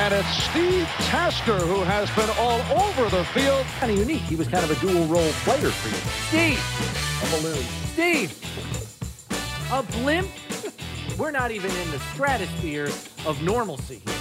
And it's Steve Tasker who has been all over the field. Kind of unique. He was kind of a dual role player for you. Steve! A balloon. Steve! A blimp? We're not even in the stratosphere of normalcy here.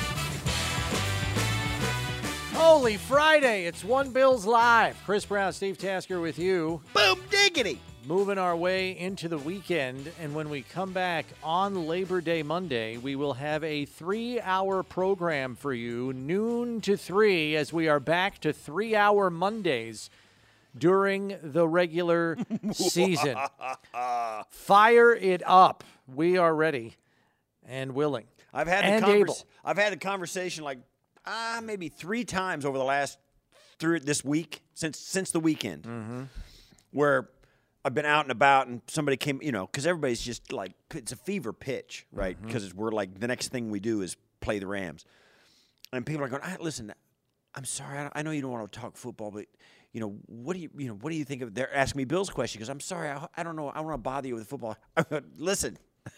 Holy Friday, it's One Bills Live. Chris Brown, Steve Tasker with you. Boom diggity. Moving our way into the weekend, and when we come back on Labor Day Monday, we will have a 3-hour program for you, noon to 3, as we are back to 3-hour Mondays during the regular season. Fire it up. We are ready and willing. I've had the conversation like maybe 3 times over the last this week since the weekend, where I've been out and about and somebody came, because everybody's just like, it's a fever pitch, right? Because we're like, the next thing we do is play the Rams. And people are going, listen, I'm sorry, I know you don't want to talk football, but, what do you think of, they're asking me Bill's question, because I'm sorry, I don't know, I don't want to bother you with football. I go, listen,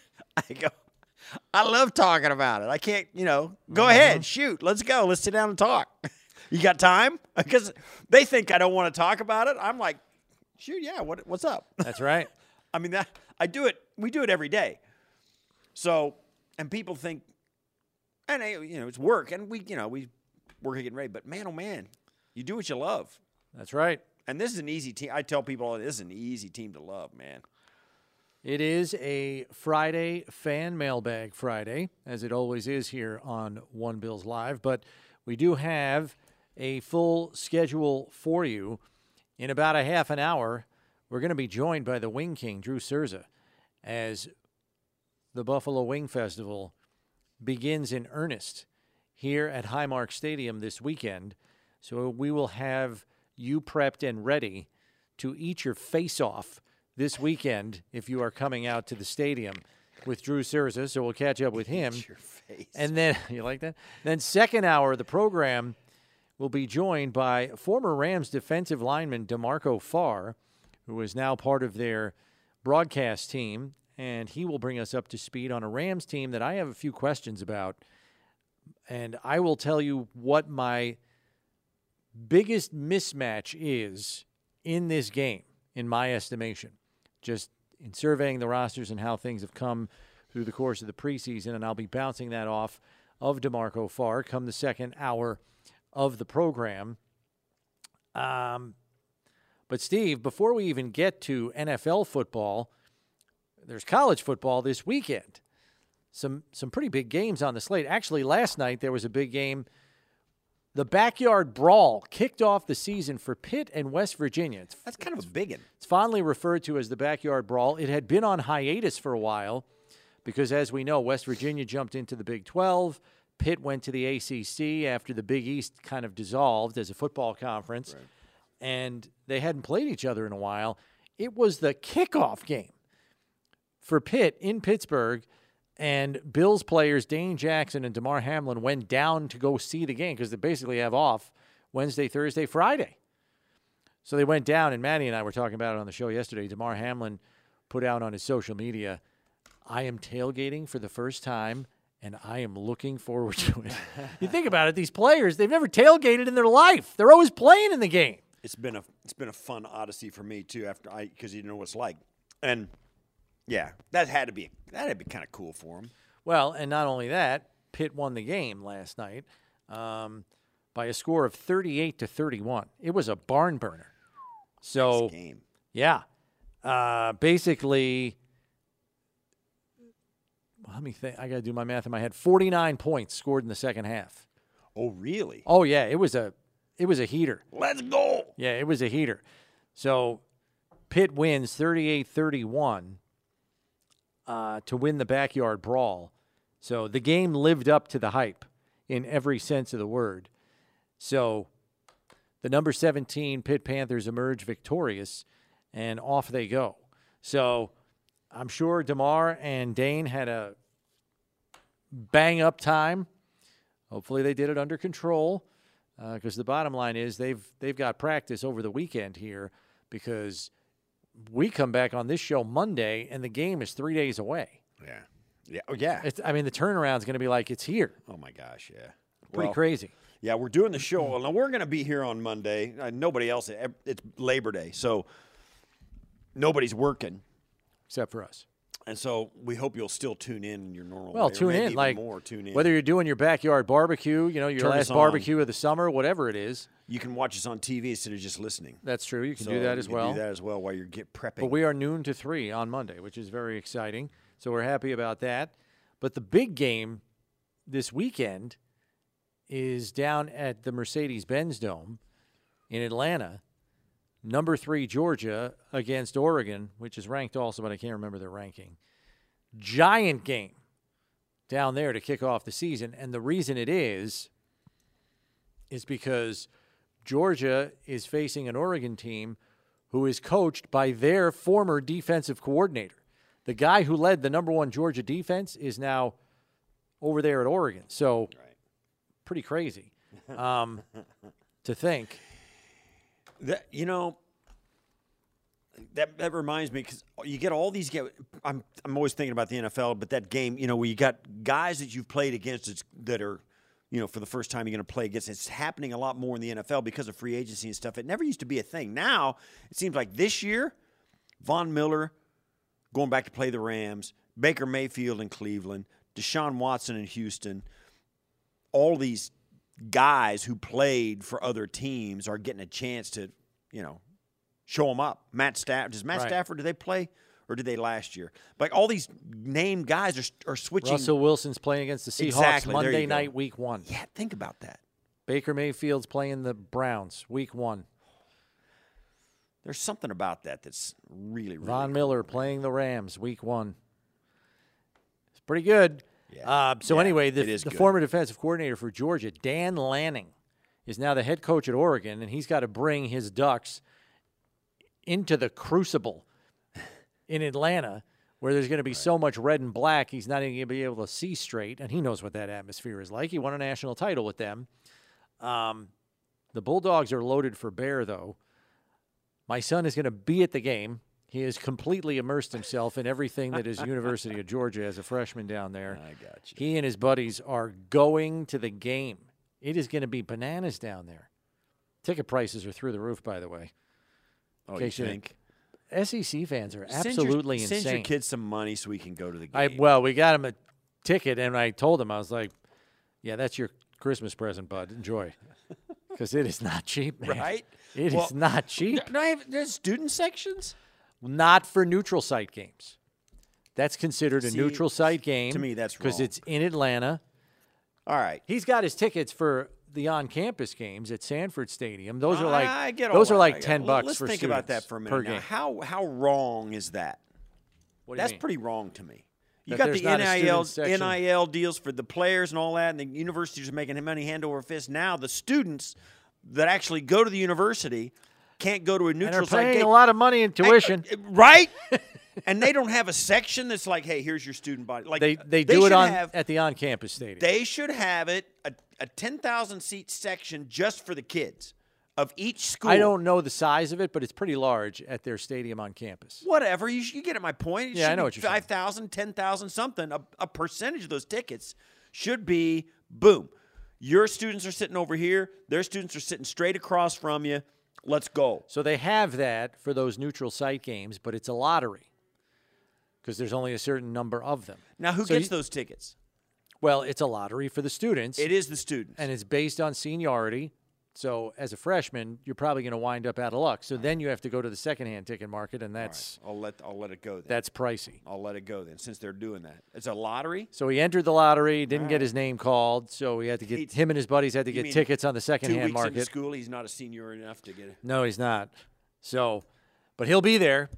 I love talking about it. I can't, go ahead, shoot, let's go, let's sit down and talk. You got time? Because they think I don't want to talk about it. I'm like, shoot, yeah, what's up? That's right. I mean, we do it every day. So, and people think, and it's work, and we work getting ready, but man, oh man, you do what you love. That's right. And this is an easy team. I tell people this is an easy team to love, man. It is a Friday fan mailbag Friday, as it always is here on One Bills Live, but we do have a full schedule for you. In about a half an hour, we're going to be joined by the Wing King, Drew Cerza, as the Buffalo Wing Festival begins in earnest here at Highmark Stadium this weekend. So we will have you prepped and ready to eat your face off this weekend if you are coming out to the stadium with Drew Cerza. So we'll catch up with him. Eat your face. And then, you like that? Then second hour of the program, we'll be joined by former Rams defensive lineman DeMarco Farr, who is now part of their broadcast team, and he will bring us up to speed on a Rams team that I have a few questions about, and I will tell you what my biggest mismatch is in this game, in my estimation, just in surveying the rosters and how things have come through the course of the preseason, and I'll be bouncing that off of DeMarco Farr come the second hour of the program. But Steve, before we even get to NFL football, there's college football this weekend. Some pretty big games on the slate. Actually, last night there was a big game. The Backyard Brawl kicked off the season for Pitt and West Virginia. That's kind of a big one. It's fondly referred to as the Backyard Brawl. It had been on hiatus for a while because, as we know, West Virginia jumped into the Big 12. Pitt went to the ACC after the Big East kind of dissolved as a football conference, right, and they hadn't played each other in a while. It was the kickoff game for Pitt in Pittsburgh, and Bills players Dane Jackson and Damar Hamlin went down to go see the game because they basically have off Wednesday, Thursday, Friday. So they went down, and Maddie and I were talking about it on the show yesterday. Damar Hamlin put out on his social media, "I am tailgating for the first time, and I am looking forward to it." You think about it, these players, they've never tailgated in their life. They're always playing in the game. It's been a fun odyssey for me too, because you know what it's like. And yeah, that had to be kind of cool for him. Well, and not only that, Pitt won the game last night by a score of 38-31. It was a barn burner. So nice game. Yeah. Basically, let me think. I got to do my math in my head. 49 points scored in the second half. Oh, really? Oh, yeah. It was a heater. Let's go. Yeah, it was a heater. So Pitt wins 38-31 to win the Backyard Brawl. So the game lived up to the hype in every sense of the word. So the number 17 Pitt Panthers emerge victorious, and off they go. So I'm sure Damar and Dane had a bang-up time. Hopefully they did it under control, because the bottom line is they've got practice over the weekend here, because we come back on this show Monday, and the game is 3 days away. Yeah. Yeah. Oh, yeah. The turnaround's going to be like it's here. Oh, my gosh, yeah. Pretty crazy. Yeah, we're doing the show. Now, we're going to be here on Monday. Nobody else. It's Labor Day, so nobody's working. Except for us. And so we hope you'll still tune in your normal Well, way, tune in. Like, tune in. whether you're doing your backyard barbecue, your Turn last us on. barbecue of the summer, whatever it is. You can watch us on TV instead of just listening. That's true. You can So do that as well. You can do that as well while you're prepping. But we are noon to 3 on Monday, which is very exciting. So we're happy about that. But the big game this weekend is down at the Mercedes-Benz Dome in Atlanta. Number 3 Georgia against Oregon, which is ranked also, but I can't remember their ranking. Giant game down there to kick off the season. And the reason it is because Georgia is facing an Oregon team who is coached by their former defensive coordinator. The guy who led the number 1 Georgia defense is now over there at Oregon. So pretty crazy to think. That that reminds me, because you get all these guys. I'm always thinking about the NFL, but that game, where you got guys that you've played against that are, for the first time you're going to play against. It's happening a lot more in the NFL because of free agency and stuff. It never used to be a thing. Now it seems like this year, Von Miller going back to play the Rams, Baker Mayfield in Cleveland, Deshaun Watson in Houston. All these guys who played for other teams are getting a chance to, show them up. Does Matt Stafford, do they play or did they last year? Like all these named guys are switching. Russell Wilson's playing against the Seahawks Monday night, week 1. Yeah, think about that. Baker Mayfield's playing the Browns week 1. There's something about that that's really, really Von cool. Miller playing the Rams week 1. It's pretty good. Yeah. Anyway, the good. former defensive coordinator for Georgia, Dan Lanning, is now the head coach at Oregon, and he's got to bring his Ducks into the crucible in Atlanta, where there's going to be so much red and black, he's not even going to be able to see straight, and he knows what that atmosphere is like. He won a national title with them. The Bulldogs are loaded for bear, though. My son is going to be at the game. He has completely immersed himself in everything that is University of Georgia as a freshman down there. I got you. He and his buddies are going to the game. It is going to be bananas down there. Ticket prices are through the roof, by the way. Oh, you think? SEC fans are absolutely insane. Send your kids some money so we can go to the game. We got him a ticket, and I told him, I was like, yeah, that's your Christmas present, bud. Enjoy. Because it is not cheap, man. Right? It is not cheap. There's student sections? Not for neutral site games. That's considered a neutral site game. To me, that's wrong. Because it's in Atlanta. All right. He's got his tickets for the on-campus games at Sanford Stadium. Those are like I get all those are that. like I get- $10 well, Let's for think students about that for a minute. per Now, game. how wrong is that? What do you That's mean? pretty wrong to me. You That got there's the not a student section? NIL deals for the players and all that, and the universities are making money hand over fist. Now the students that actually go to the university can't go to a And neutral they're site paying game. a lot of money in tuition. Right? And they don't have a section that's like, hey, here's your student body. Like They do it should at the on-campus stadium. They should have it a 10,000 seat section just for the kids of each school. I don't know the size of it, but it's pretty large at their stadium on campus. Whatever. You get at my point. It Yeah, I should know be what you're saying. 5,000, 10,000, something. A percentage of those tickets should be, boom, your students are sitting over here. Their students are sitting straight across from you. Let's go. So they have that for those neutral site games, but it's a lottery because there's only a certain number of them. Now, who gets those tickets? Well, it's a lottery for the students. It is the students. And it's based on seniority. So as a freshman, you're probably going to wind up out of luck. So then you have to go to the secondhand ticket market, and that's I'll let it go then. that's pricey. I'll let it go then, since they're doing that. It's a lottery? So he entered the lottery, didn't get his name called, so he had to get him and his buddies had to You get mean tickets on the 2 secondhand weeks into market. school, he's not a senior enough to get it. No, he's not. So, but he'll be there.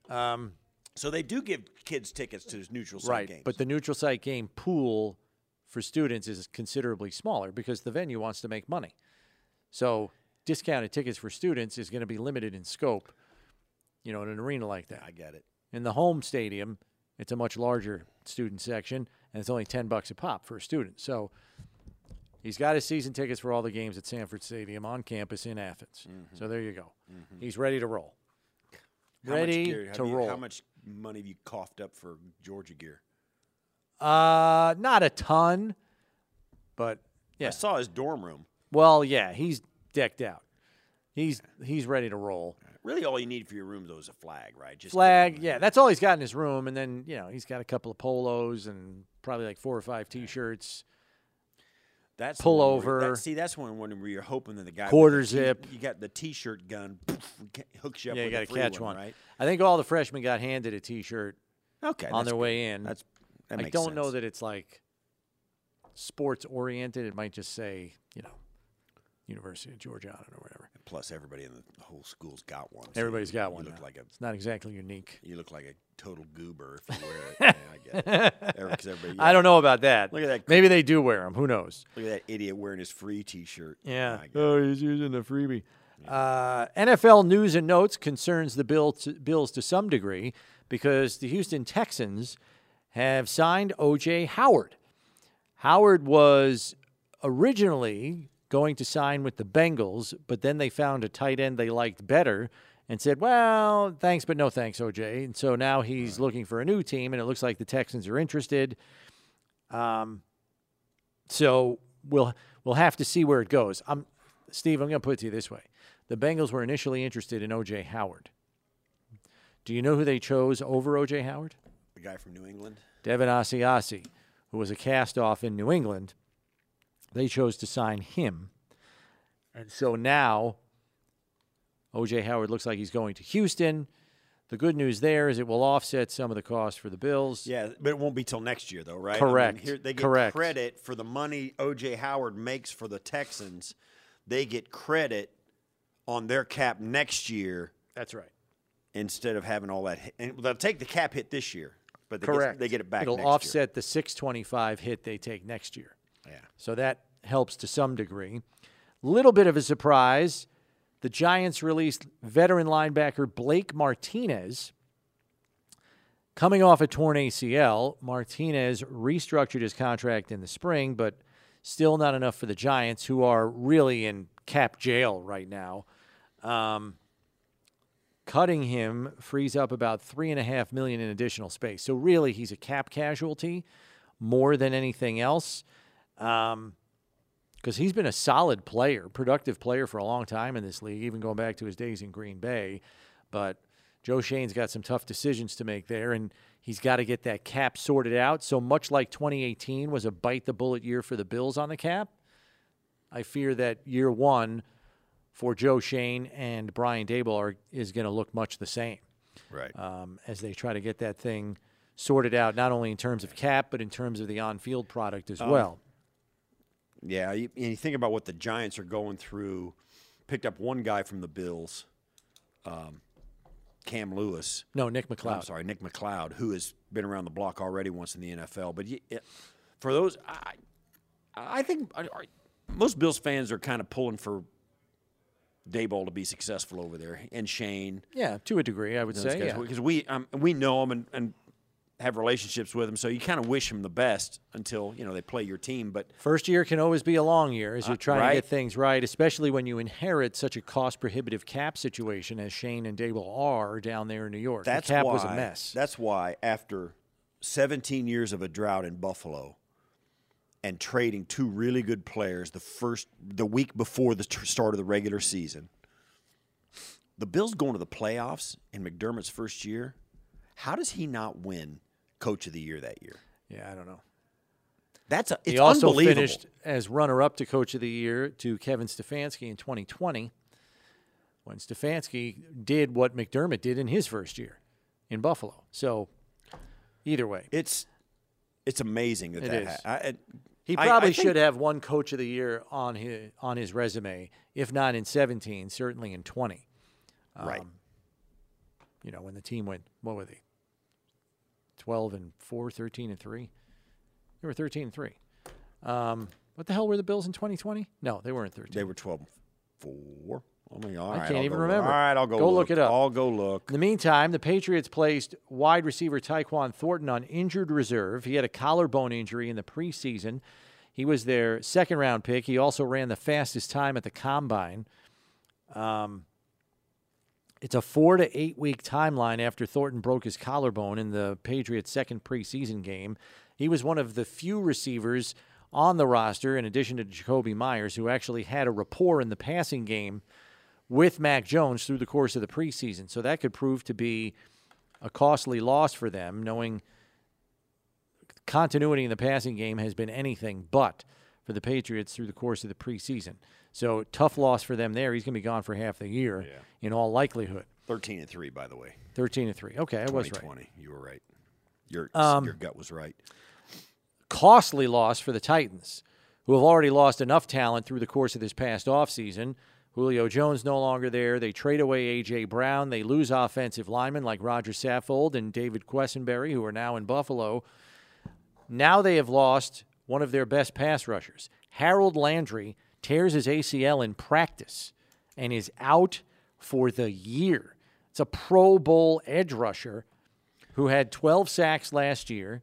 So they do give kids tickets to those neutral site Right, games. but the neutral site game pool for students is considerably smaller because the venue wants to make money. So discounted tickets for students is going to be limited in scope, in an arena like that. I get it. In the home stadium, it's a much larger student section, and it's only $10 a pop for a student. So he's got his season tickets for all the games at Sanford Stadium on campus in Athens. Mm-hmm. So there you go. He's ready to roll. How much Ready gear to roll. How much money have you coughed up for Georgia gear? Not a ton, but Yeah. I saw his dorm room. Well, yeah, he's decked out. He's ready to roll. Really, all you need for your room, though, is a flag, right? Just Flag, yeah, that's all he's got in his room. And then, he's got a couple of polos and probably like 4 or 5 T-shirts. That's pullover. That's when you're hoping that the guy quarter with zip. You got the T-shirt gun, poof, hooks you up. Yeah, you got to catch one, one. right? I think all the freshmen got handed a T-shirt Okay, on their good. way in. That I makes don't know sense. that it's like sports oriented. It might just say, University of Georgia or whatever. Plus, everybody in the whole school's got one. So Everybody's got one. You look now. like It's not exactly unique. you look like a total goober if you wear it. Yeah, I get it. 'Cause everybody, I don't know about that. Look at that. Maybe they do wear them. Who knows? Look at that idiot wearing his free T-shirt. Yeah. I get it. Oh, he's using the freebie. NFL news and notes concerns the Bills to some degree because the Houston Texans have signed O.J. Howard. Howard was originally going to sign with the Bengals, but then they found a tight end they liked better and said, well, thanks, but no thanks, O.J. And so now he's looking for a new team, and it looks like the Texans are interested. So we'll have to see where it goes. Steve, I'm going to put it to you this way. The Bengals were initially interested in O.J. Howard. Do you know who they chose over O.J. Howard? The guy from New England. Devin Asiasi, who was a cast-off in New England. They chose to sign him. And so now O.J. Howard looks like he's going to Houston. The good news there is it will offset some of the cost for the Bills. Yeah, but it won't be till next year, though, right? Correct. Here, they get Correct. credit for the money O.J. Howard makes for the Texans. They get credit on their cap next year That's right. instead of having all that. And they'll take the cap hit this year, but they get it back It'll next offset the $625 hit they take next year. year. Yeah. So that helps to some degree. Little bit of a surprise. The Giants released veteran linebacker Blake Martinez. Coming off a torn ACL, Martinez restructured his contract in the spring, but still not enough for the Giants, who are really in cap jail right now. Cutting him frees up about $3.5 million in additional space. So really, he's a cap casualty more than anything else. Because he's been a solid player, productive player for a long time in this league, even going back to his days in Green Bay. But Joe Shane's got some tough decisions to make there, and he's got to get that cap sorted out. So much like 2018 was a bite-the-bullet year for the Bills on the cap, I fear that year one for Joe Shane and Brian Daboll is going to look much the same. Right. As they try to get that thing sorted out, not only in terms of cap, but in terms of the on-field product as well. Yeah, you think about what the Giants are going through. Picked up one guy from the Bills, Cam Lewis. No, Nick McLeod. I'm sorry, Nick McLeod, who has been around the block already once in the NFL. But for those, I think most Bills fans are kind of pulling for Daboll to be successful over there, and Shane. Yeah, to a degree, I would say. Yeah. Because we know him and have relationships with him, so you kind of wish him the best until they play your team. But First year can always be a long year as you're trying right. to get things right, especially when you inherit such a cost-prohibitive cap situation as Shane and Daboll are down there in New York. the cap was a mess. That's why after 17 years of a drought in Buffalo and trading two really good players the week before the start of the regular season, the Bills going to the playoffs in McDermott's first year. How does he not win Coach of the Year that year? Yeah, I don't know. It's He also unbelievable. finished as runner-up to Coach of the Year to Kevin Stefanski in 2020 when Stefanski did what McDermott did in his first year in Buffalo. So either way. It's amazing that It that is. He I probably think- should have one Coach of the Year on his resume, if not in 17, certainly in 20. Right. When the team went, what were they? 12-4, 13-3. They were 13-3. What the hell were the Bills in 2020? No, they weren't 13. They were 12-4. I can't even remember. All right, I'll go look it up. I'll go look. In the meantime, the Patriots placed wide receiver Tyquan Thornton on injured reserve. He had a collarbone injury in the preseason. He was their second-round pick. He also ran the fastest time at the Combine. It's a 4 to 8 week timeline after Thornton broke his collarbone in the Patriots' second preseason game. He was one of the few receivers on the roster, in addition to Jacoby Myers, who actually had a rapport in the passing game with Mac Jones through the course of the preseason. So that could prove to be a costly loss for them, knowing continuity in the passing game has been anything but for the Patriots through the course of the preseason. So tough loss for them there. He's going to be gone for half the year in all likelihood. 13-3, by the way. 13-3. Okay, I was right. 2020. You were right. Your gut was right. Costly loss for the Titans, who have already lost enough talent through the course of this past offseason. Julio Jones no longer there. They trade away A.J. Brown. They lose offensive linemen like Roger Saffold and David Quessenberry, who are now in Buffalo. Now they have lost one of their best pass rushers. Harold Landry tears his ACL in practice and is out for the year. It's a Pro Bowl edge rusher who had 12 sacks last year,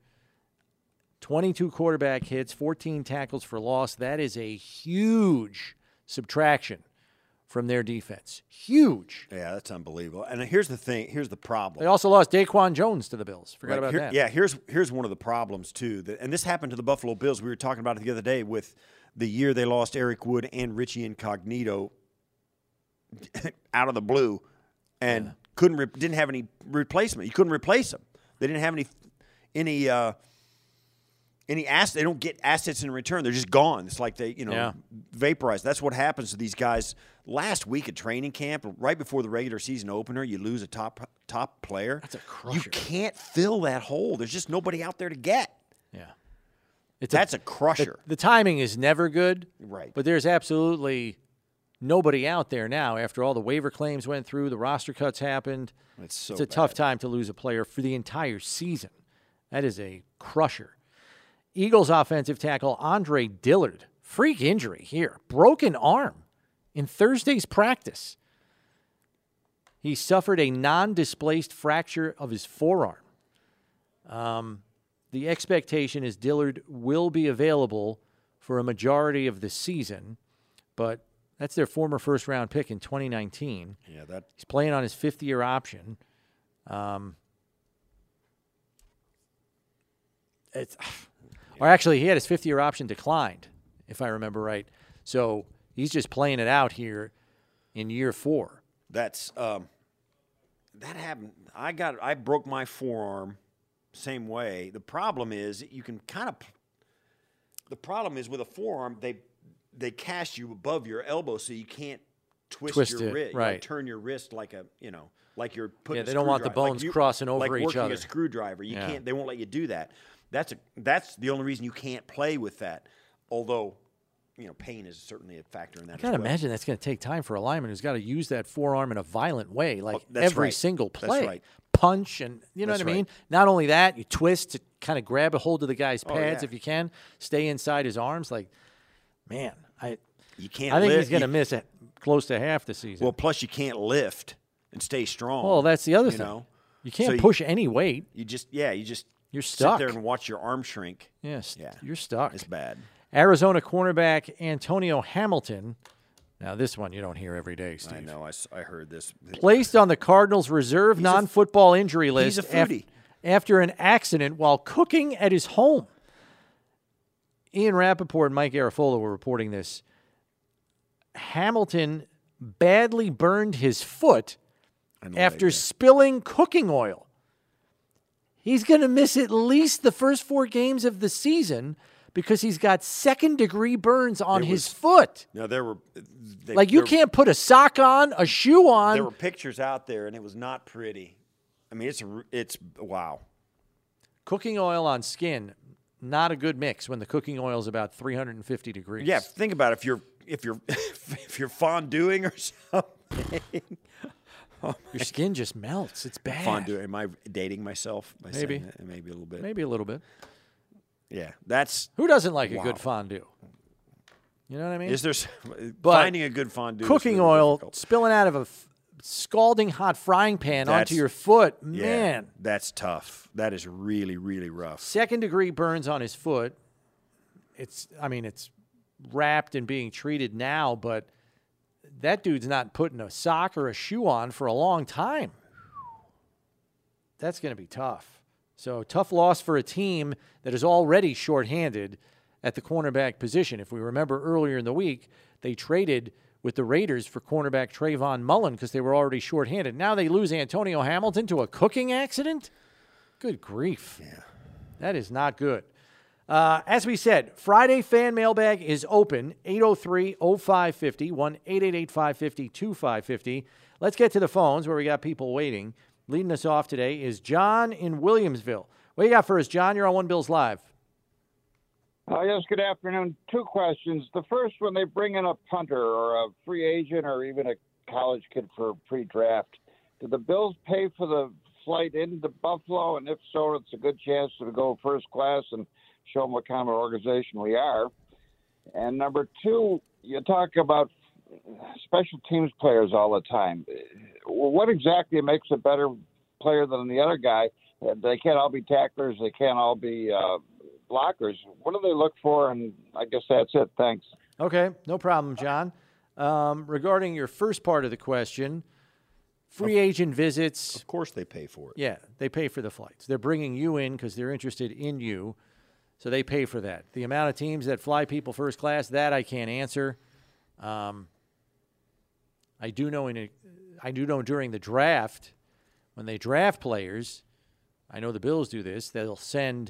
22 quarterback hits, 14 tackles for loss. That is a huge subtraction from their defense. Huge. Yeah, that's unbelievable. And here's the thing. Here's the problem. They also lost Daquan Jones to the Bills. Forgot about that. Yeah, here's one of the problems, too. And this happened to the Buffalo Bills. We were talking about it the other day with the year they lost Eric Wood and Richie Incognito out of the blue and didn't have any replacement. You couldn't replace them. They didn't have any assets. They don't get assets in return. They're just gone. It's like they, vaporized. That's what happens to these guys. Last week at training camp, right before the regular season opener, you lose a top player. That's a crusher. You can't fill that hole. There's just nobody out there to get. Yeah. That's a crusher. The timing is never good. Right. But there's absolutely nobody out there now after all the waiver claims went through, the roster cuts happened. It's a tough time to lose a player for the entire season. That is a crusher. Eagles offensive tackle Andre Dillard, freak injury here, broken arm in Thursday's practice. He suffered a non-displaced fracture of his forearm. The expectation is Dillard will be available for a majority of the season, but that's their former first-round pick in 2019. Yeah, he's playing on his fifth-year option. Or actually, he had his fifth-year option declined, if I remember right. So he's just playing it out here in year 4. That happened. I broke my forearm same way. The problem is the problem is with a forearm, they cast you above your elbow so you can't twist your wrist. Right. You turn your wrist like like you're putting. Yeah, they don't want the bones crossing over each other. Like working a screwdriver. You can't. They won't let you do that. That's the only reason you can't play with that. Although, pain is certainly a factor in that. I gotta imagine that's going to take time for a lineman who's got to use that forearm in a violent way, like every single play. That's right. Punch and what I mean. Not only that, you twist to kind of grab a hold of the guy's pads if you can, stay inside his arms. Like, man, you can't. I think he's going to miss close to half the season. Well, plus you can't lift and stay strong. Well, that's the other thing. You can't push any weight. You're stuck. Sit there and watch your arm shrink. Yes, you're stuck. It's bad. Arizona cornerback Antonio Hamilton. Now, this one you don't hear every day, Steve. I know. I heard this. Placed on the Cardinals' reserve non-football injury list he's a foodie. After an accident while cooking at his home. Ian Rappaport and Mike Garafolo were reporting this. Hamilton badly burned his foot after spilling cooking oil. He's going to miss at least the first 4 games of the season because he's got second-degree burns on his foot. No, you can't put a sock on, a shoe on. There were pictures out there, and it was not pretty. I mean, it's wow. Cooking oil on skin, not a good mix when the cooking oil is about 350 degrees. Yeah, think about it. If you're fondueing or something. Your skin just melts. It's bad. Fondue. Am I dating myself by Maybe. saying that? Maybe a little bit. Maybe a little bit. Yeah, that's... Who doesn't like a good fondue? You know what I mean? Is there... finding a good fondue cooking is really oil difficult. spilling out of a scalding hot frying pan onto your foot. Man. That's tough. That is really, really rough. Second-degree burns on his foot. It's wrapped and being treated now, but that dude's not putting a sock or a shoe on for a long time. That's going to be tough. So, tough loss for a team that is already shorthanded at the cornerback position. If we remember earlier in the week, they traded with the Raiders for cornerback Trayvon Mullen because they were already shorthanded. Now they lose Antonio Hamilton to a cooking accident? Good grief. Yeah. That is not good. As we said, Friday fan mailbag is open, 803-0550, 1-888-550-2550. Let's get to the phones where we got people waiting. Leading us off today is John in Williamsville. What do you got for us, John? You're on One Bills Live. Yes, good afternoon. Two questions. The first, when they bring in a punter or a free agent or even a college kid for pre-draft, do the Bills pay for the flight into Buffalo? And if so, it's a good chance to go first class and show them what kind of organization we are. And number two, you talk about special teams players all the time. What exactly makes a better player than the other guy? They can't all be tacklers. They can't all be blockers. What do they look for? And I guess that's it. Thanks. Okay, no problem, John. Regarding your first part of the question, free agent visits. Of course they pay for it. Yeah, they pay for the flights. They're bringing you in because they're interested in you, so they pay for that. The amount of teams that fly people first class, that I can't answer. I do know during the draft, when they draft players, I know the Bills do this, they'll send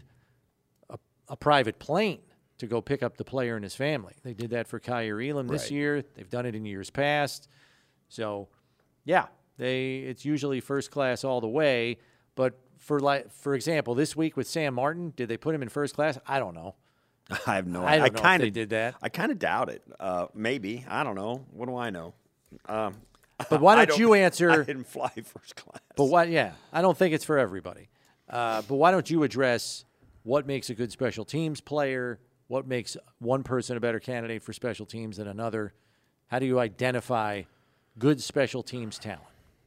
a private plane to go pick up the player and his family. They did that for Kaiir Elam this year. They've done it in years past. So, yeah, it's usually first class all the way. But for example, this week with Sam Martin, did they put him in first class? I don't know. I have no idea. I don't know if they did that. I kind of doubt it. Maybe. I don't know. What do I know? But why don't you answer? I didn't fly first class. But what? Yeah, I don't think it's for everybody. But why don't you address what makes a good special teams player? What makes one person a better candidate for special teams than another? How do you identify good special teams talent?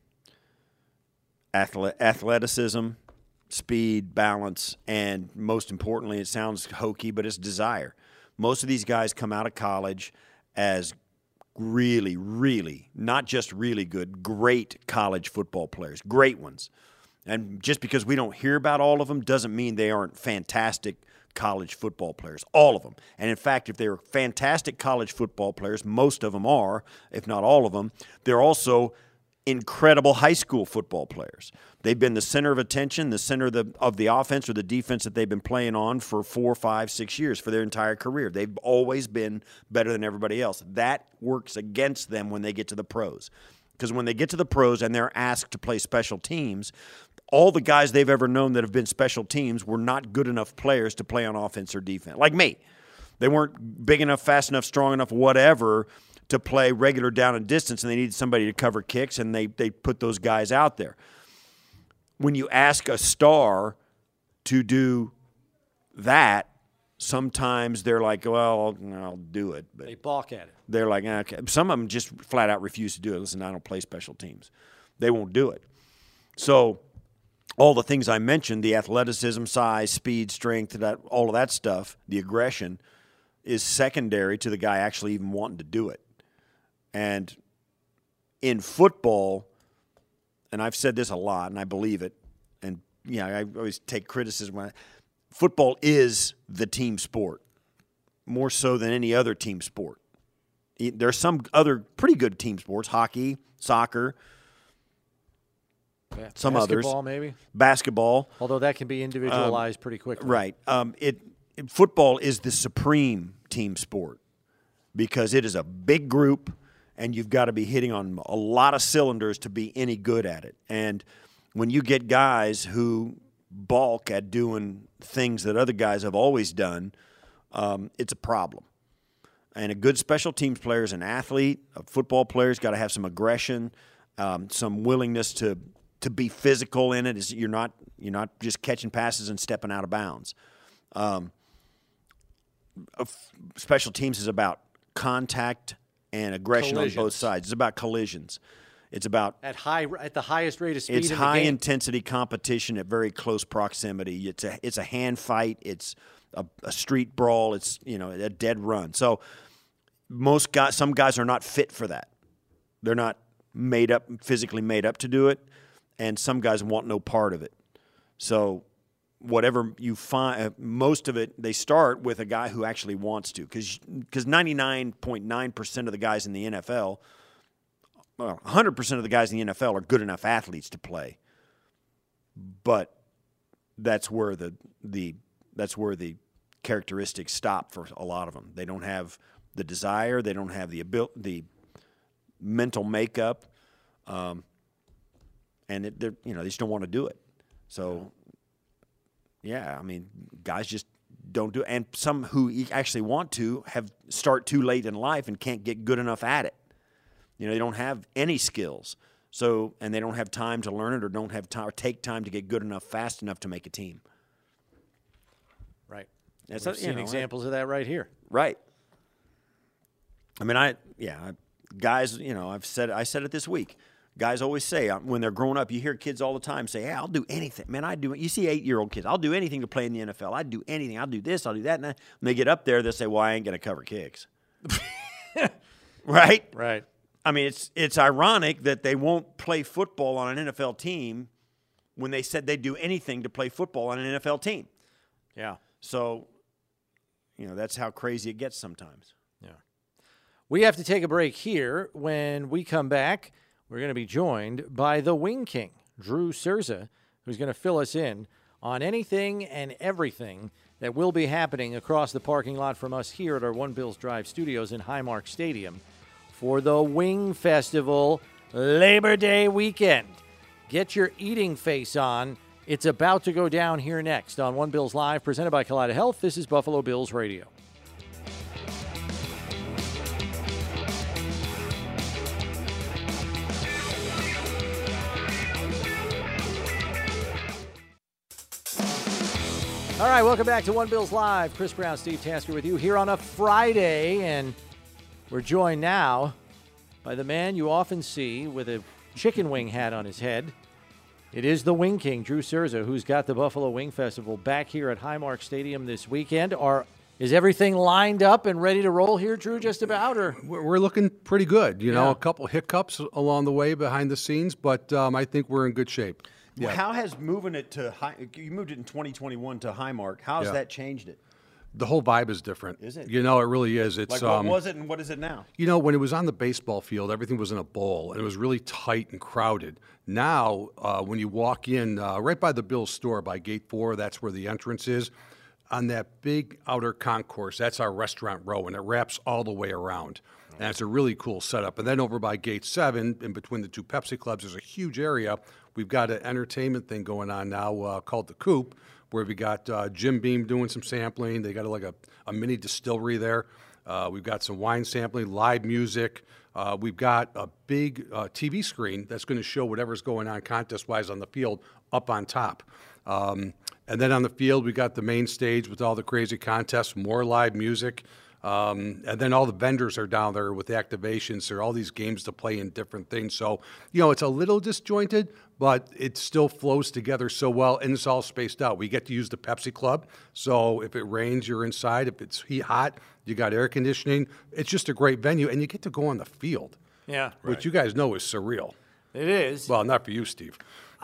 Athleticism, speed, balance, and most importantly, it sounds hokey, but it's desire. Most of these guys come out of college as really, really, not just really good, great college football players, great ones. And just because we don't hear about all of them doesn't mean they aren't fantastic college football players, all of them. And in fact, if they're fantastic college football players, most of them are, if not all of them, they're also incredible high school football players. They've been the center of attention, the center of the offense or the defense that they've been playing on for 4, 5, 6 years for their entire career. They've always been better than everybody else. That works against them when they get to the pros. Because when they get to the pros and they're asked to play special teams, all the guys they've ever known that have been special teams were not good enough players to play on offense or defense. Like me. They weren't big enough, fast enough, strong enough, whatever, to play regular down and distance, and they needed somebody to cover kicks, and they put those guys out there. When you ask a star to do that, sometimes they're like, well, I'll do it. But they balk at it. They're like, okay. Some of them just flat out refuse to do it. Listen, I don't play special teams. They won't do it. So all the things I mentioned, the athleticism, size, speed, strength, all of that stuff, the aggression, is secondary to the guy actually even wanting to do it. And in football, and I've said this a lot, and I believe it, and I always take criticism. Football is the team sport, more so than any other team sport. There are some other pretty good team sports, hockey, soccer, some others. Basketball, maybe? Basketball. Although that can be individualized pretty quickly. Right. Football is the supreme team sport because it is a big group, and you've got to be hitting on a lot of cylinders to be any good at it. And when you get guys who balk at doing things that other guys have always done, it's a problem. And a good special teams player is an athlete. A football player's got to have some aggression, some willingness to be physical in it. You're not just catching passes and stepping out of bounds. Special teams is about contact and aggression on both sides. It's about collisions. It's about at the highest rate of speed. It's in high the game. intensity competition at very close proximity. It's a hand fight. It's a street brawl. It's a dead run. So some guys are not fit for that. They're not physically made up to do it, and some guys want no part of it. So whatever you find, most of it, they start with a guy who actually wants to. Because 99.9% of the guys in the NFL, well, 100% of the guys in the NFL are good enough athletes to play. But that's where the characteristics stop for a lot of them. They don't have the desire. They don't have the mental makeup, and they just don't want to do it. So, yeah, I mean, guys just don't do it. And some who actually want to start too late in life and can't get good enough at it. They don't have any skills. So, and they don't have time to learn it, or don't have time, or take time to get good enough, fast enough to make a team. Right. We've seen examples of that right here. Right. I mean, guys, I said it this week. Guys always say when they're growing up, you hear kids all the time say, "Hey, I'll do anything." Man, you see 8-year-old kids, "I'll do anything to play in the NFL. I'd do anything. I'll do this. I'll do that." And when they get up there, they'll say, "Well, I ain't going to cover kicks." Right? Right. I mean, it's ironic that they won't play football on an NFL team when they said they'd do anything to play football on an NFL team. Yeah. So, that's how crazy it gets sometimes. Yeah. We have to take a break here. When we come back, we're going to be joined by the Wing King, Drew Cerza, who's going to fill us in on anything and everything that will be happening across the parking lot from us here at our One Bills Drive studios in Highmark Stadium for the Wing Festival Labor Day weekend. Get your eating face on. It's about to go down here next on One Bills Live, presented by Kaleida Health. This is Buffalo Bills Radio. All right, welcome back to One Bills Live. Chris Brown, Steve Tasker with you here on a Friday, and we're joined now by the man you often see with a chicken wing hat on his head. It is the Wing King, Drew Cerza, who's got the Buffalo Wing Festival back here at Highmark Stadium this weekend. Is everything lined up and ready to roll here, Drew, just about? Or we're looking pretty good. A couple hiccups along the way behind the scenes, but I think we're in good shape. Yeah. How has moving it to you moved it in 2021 to Highmark? How has that changed it? The whole vibe is different. Is it? It really is. It's what was it and what is it now? When it was on the baseball field, everything was in a bowl and it was really tight and crowded. Now, when you walk in right by the Bills store by Gate 4, that's where the entrance is. On that big outer concourse, that's our restaurant row, and it wraps all the way around. And it's a really cool setup. And then over by Gate 7, in between the two Pepsi clubs, there's a huge area. We've got an entertainment thing going on now called The Coop, where we got Jim Beam doing some sampling. They got a mini distillery there. We've got some wine sampling, live music. We've got a big TV screen that's going to show whatever's going on contest-wise on the field up on top. And then on the field, we got the main stage with all the crazy contests, more live music. And then all the vendors are down there with the activations. There are all these games to play in different things. So, it's a little disjointed, but it still flows together so well, and it's all spaced out. We get to use the Pepsi Club. So if it rains, you're inside. If it's hot, you got air conditioning. It's just a great venue, and you get to go on the field. Yeah. Which you guys know is surreal. It is. Well, not for you, Steve.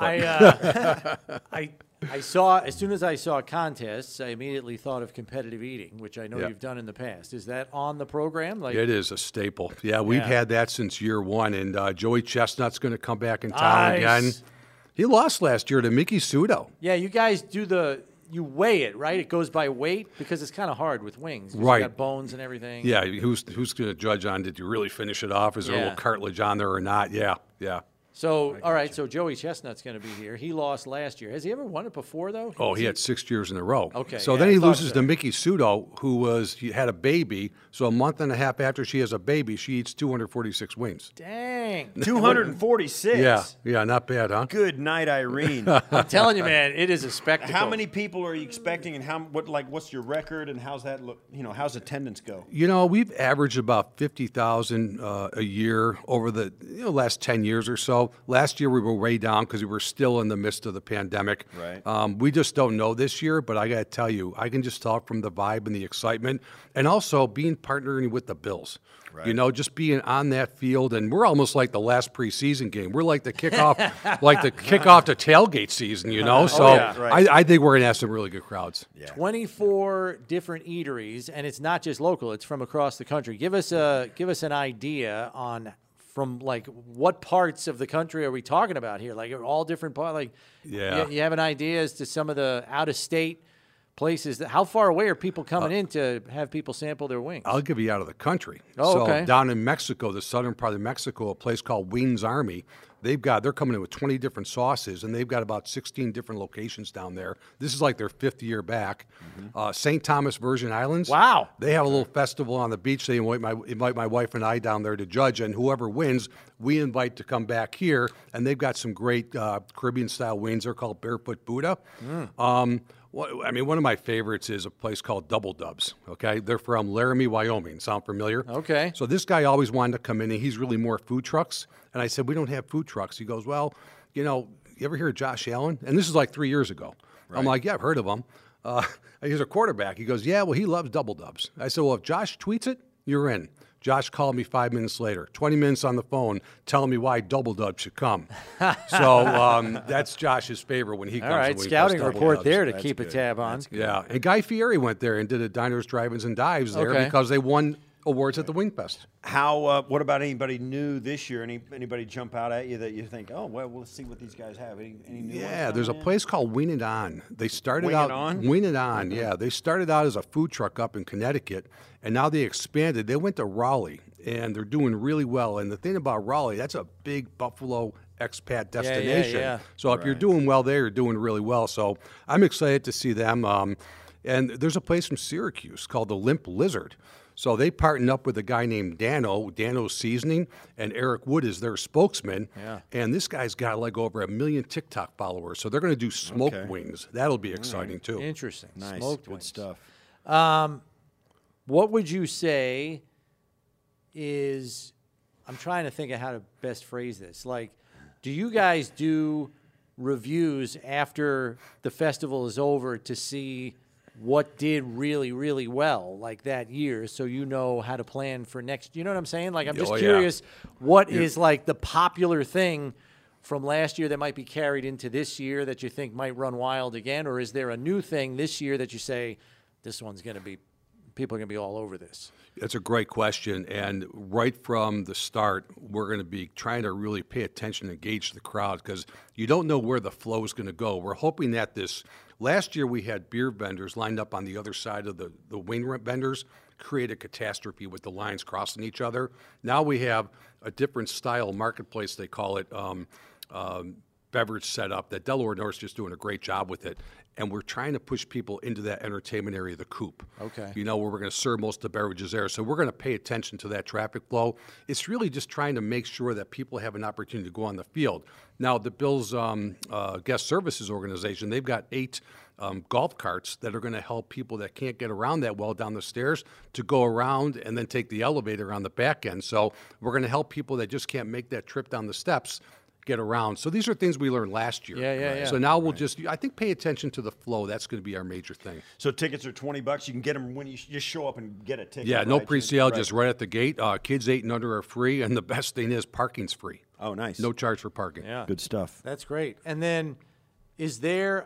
I saw, as soon as I saw contests, I immediately thought of competitive eating, which I know you've done in the past. Is that on the program? It is a staple. Yeah, we've had that since year one, and Joey Chestnut's going to come back in town again. He lost last year to Mickey Sudo. Yeah, you guys you weigh it, right? It goes by weight because it's kind of hard with wings. Right. You got bones and everything. Yeah, who's going to judge on, did you really finish it off? Is there a little cartilage on there or not? Yeah. So, all right, so Joey Chestnut's going to be here. He lost last year. Has he ever won it before, though? Oh, he had 6 years in a row. Okay. So then he loses to Mickey Sudo, he had a baby. So a month and a half after she has a baby, she eats 246 wings. Dang. 246? Yeah, not bad, huh? Good night, Irene. I'm telling you, man, it is a spectacle. How many people are you expecting, and what's your record, and how's that look? How's attendance go? We've averaged about 50,000 a year over the last 10 years or so. last year we were way down because we were still in the midst of the pandemic. Right. We just don't know this year, but I got to tell you, I can just talk from the vibe and the excitement, and also being partnering with the Bills. Right. You know, just being on that field, and we're almost like the last preseason game. We're like the kickoff, to tailgate season. You know, so yeah. Right. I think we're gonna have some really good crowds. Yeah. 24 different eateries, and it's not just local; it's from across the country. Give us an idea on from like what parts of the country are we talking about here? Like all different parts. Like, Yeah. you have an idea as to some of the out of state places. How far away are people coming in to have people sample their wings? I'll give you out of the country. Oh, so okay. Down in Mexico, the southern part of Mexico, a place called Wings Army, they're coming in with 20 different sauces, and they've got about 16 different locations down there. This is like their 5th year back. St. Thomas Virgin Islands. Wow. They have a little festival on the beach. They invite my wife and I down there to judge, and whoever wins, we invite to come back here. And they've got some great Caribbean-style wings. They're called Barefoot Buddha. One of my favorites is a place called Double Dubs, okay? They're from Laramie, Wyoming. Sound familiar? Okay. So this guy always wanted to come in, and he's really more food trucks. And I said, we don't have food trucks. He goes, well, you ever hear of Josh Allen? And this is like 3 years ago. Right. I'm like, yeah, I've heard of him. He's a quarterback. He goes, yeah, well, he loves Double Dubs. I said, well, if Josh tweets it, you're in. Josh called me 5 minutes later, 20 minutes on the phone, telling me why Double Dubs should come. So that's Josh's favorite when he comes. All right, when he scouting does Double report Dubs. there to That's keep a good. tab on. Yeah, and Guy Fieri went there and did a Diners, Drive-Ins, and Dives there Okay. because they won awards at the Wingfest. How? What about anybody new this year? Anybody jump out at you that you think, oh well, we'll see what these guys have? Any new Yeah, ones there's a coming in? place called Wing It On. They started Wing It out On? Wing It On. Yeah, they started out as a food truck up in Connecticut, and now they expanded. They went to Raleigh, and they're doing really well. And the thing about Raleigh, that's a big Buffalo expat destination. yeah. So if you're doing well there, you're doing really well. So I'm excited to see them. And there's a place from Syracuse called the Limp Lizard. So they partnered up with a guy named Dano Seasoning, and Eric Wood is their spokesman. Yeah. And this guy's got like over 1 million TikTok followers. So they're going to do smoked Okay. wings. That'll be exciting too. Interesting. Nice, Smoked good wings. stuff. What would you say is, I'm trying to think of how to best phrase this. Like, do you guys do reviews after the festival is over to see what did really, really well like that year so you know how to plan for next? You know what I'm saying? Like, I'm just Oh, yeah. curious what is like the popular thing from last year that might be carried into this year that you think might run wild again? Or is there a new thing this year that you say, this one's going to be, people are going to be all over this? That's a great question. And right from the start, we're going to be trying to really pay attention and engage the crowd because you don't know where the flow is going to go. We're hoping that last year we had beer vendors lined up on the other side of the wing vendors, create a catastrophe with the lines crossing each other. Now we have a different style marketplace, they call it, beverage setup that Delaware North's just doing a great job with it. And we're trying to push people into that entertainment area, the Coop. Okay. Where we're going to serve most of the beverages there. So we're going to pay attention to that traffic flow. It's really just trying to make sure that people have an opportunity to go on the field. Now, the Bills Guest Services Organization, they've got 8 golf carts that are going to help people that can't get around that well down the stairs to go around and then take the elevator on the back end. So we're going to help people that just can't make that trip down the steps get around. So these are things we learned last year. Yeah. So now we'll I think, pay attention to the flow. That's going to be our major thing. So tickets are $20. You can get them when you just show up and get a ticket. Yeah, no right? pre-sale, Right. just right at the gate. Kids 8 and under are free, and the best thing is parking's free. Oh, nice. No charge for parking. Yeah. Good stuff. That's great. And then is there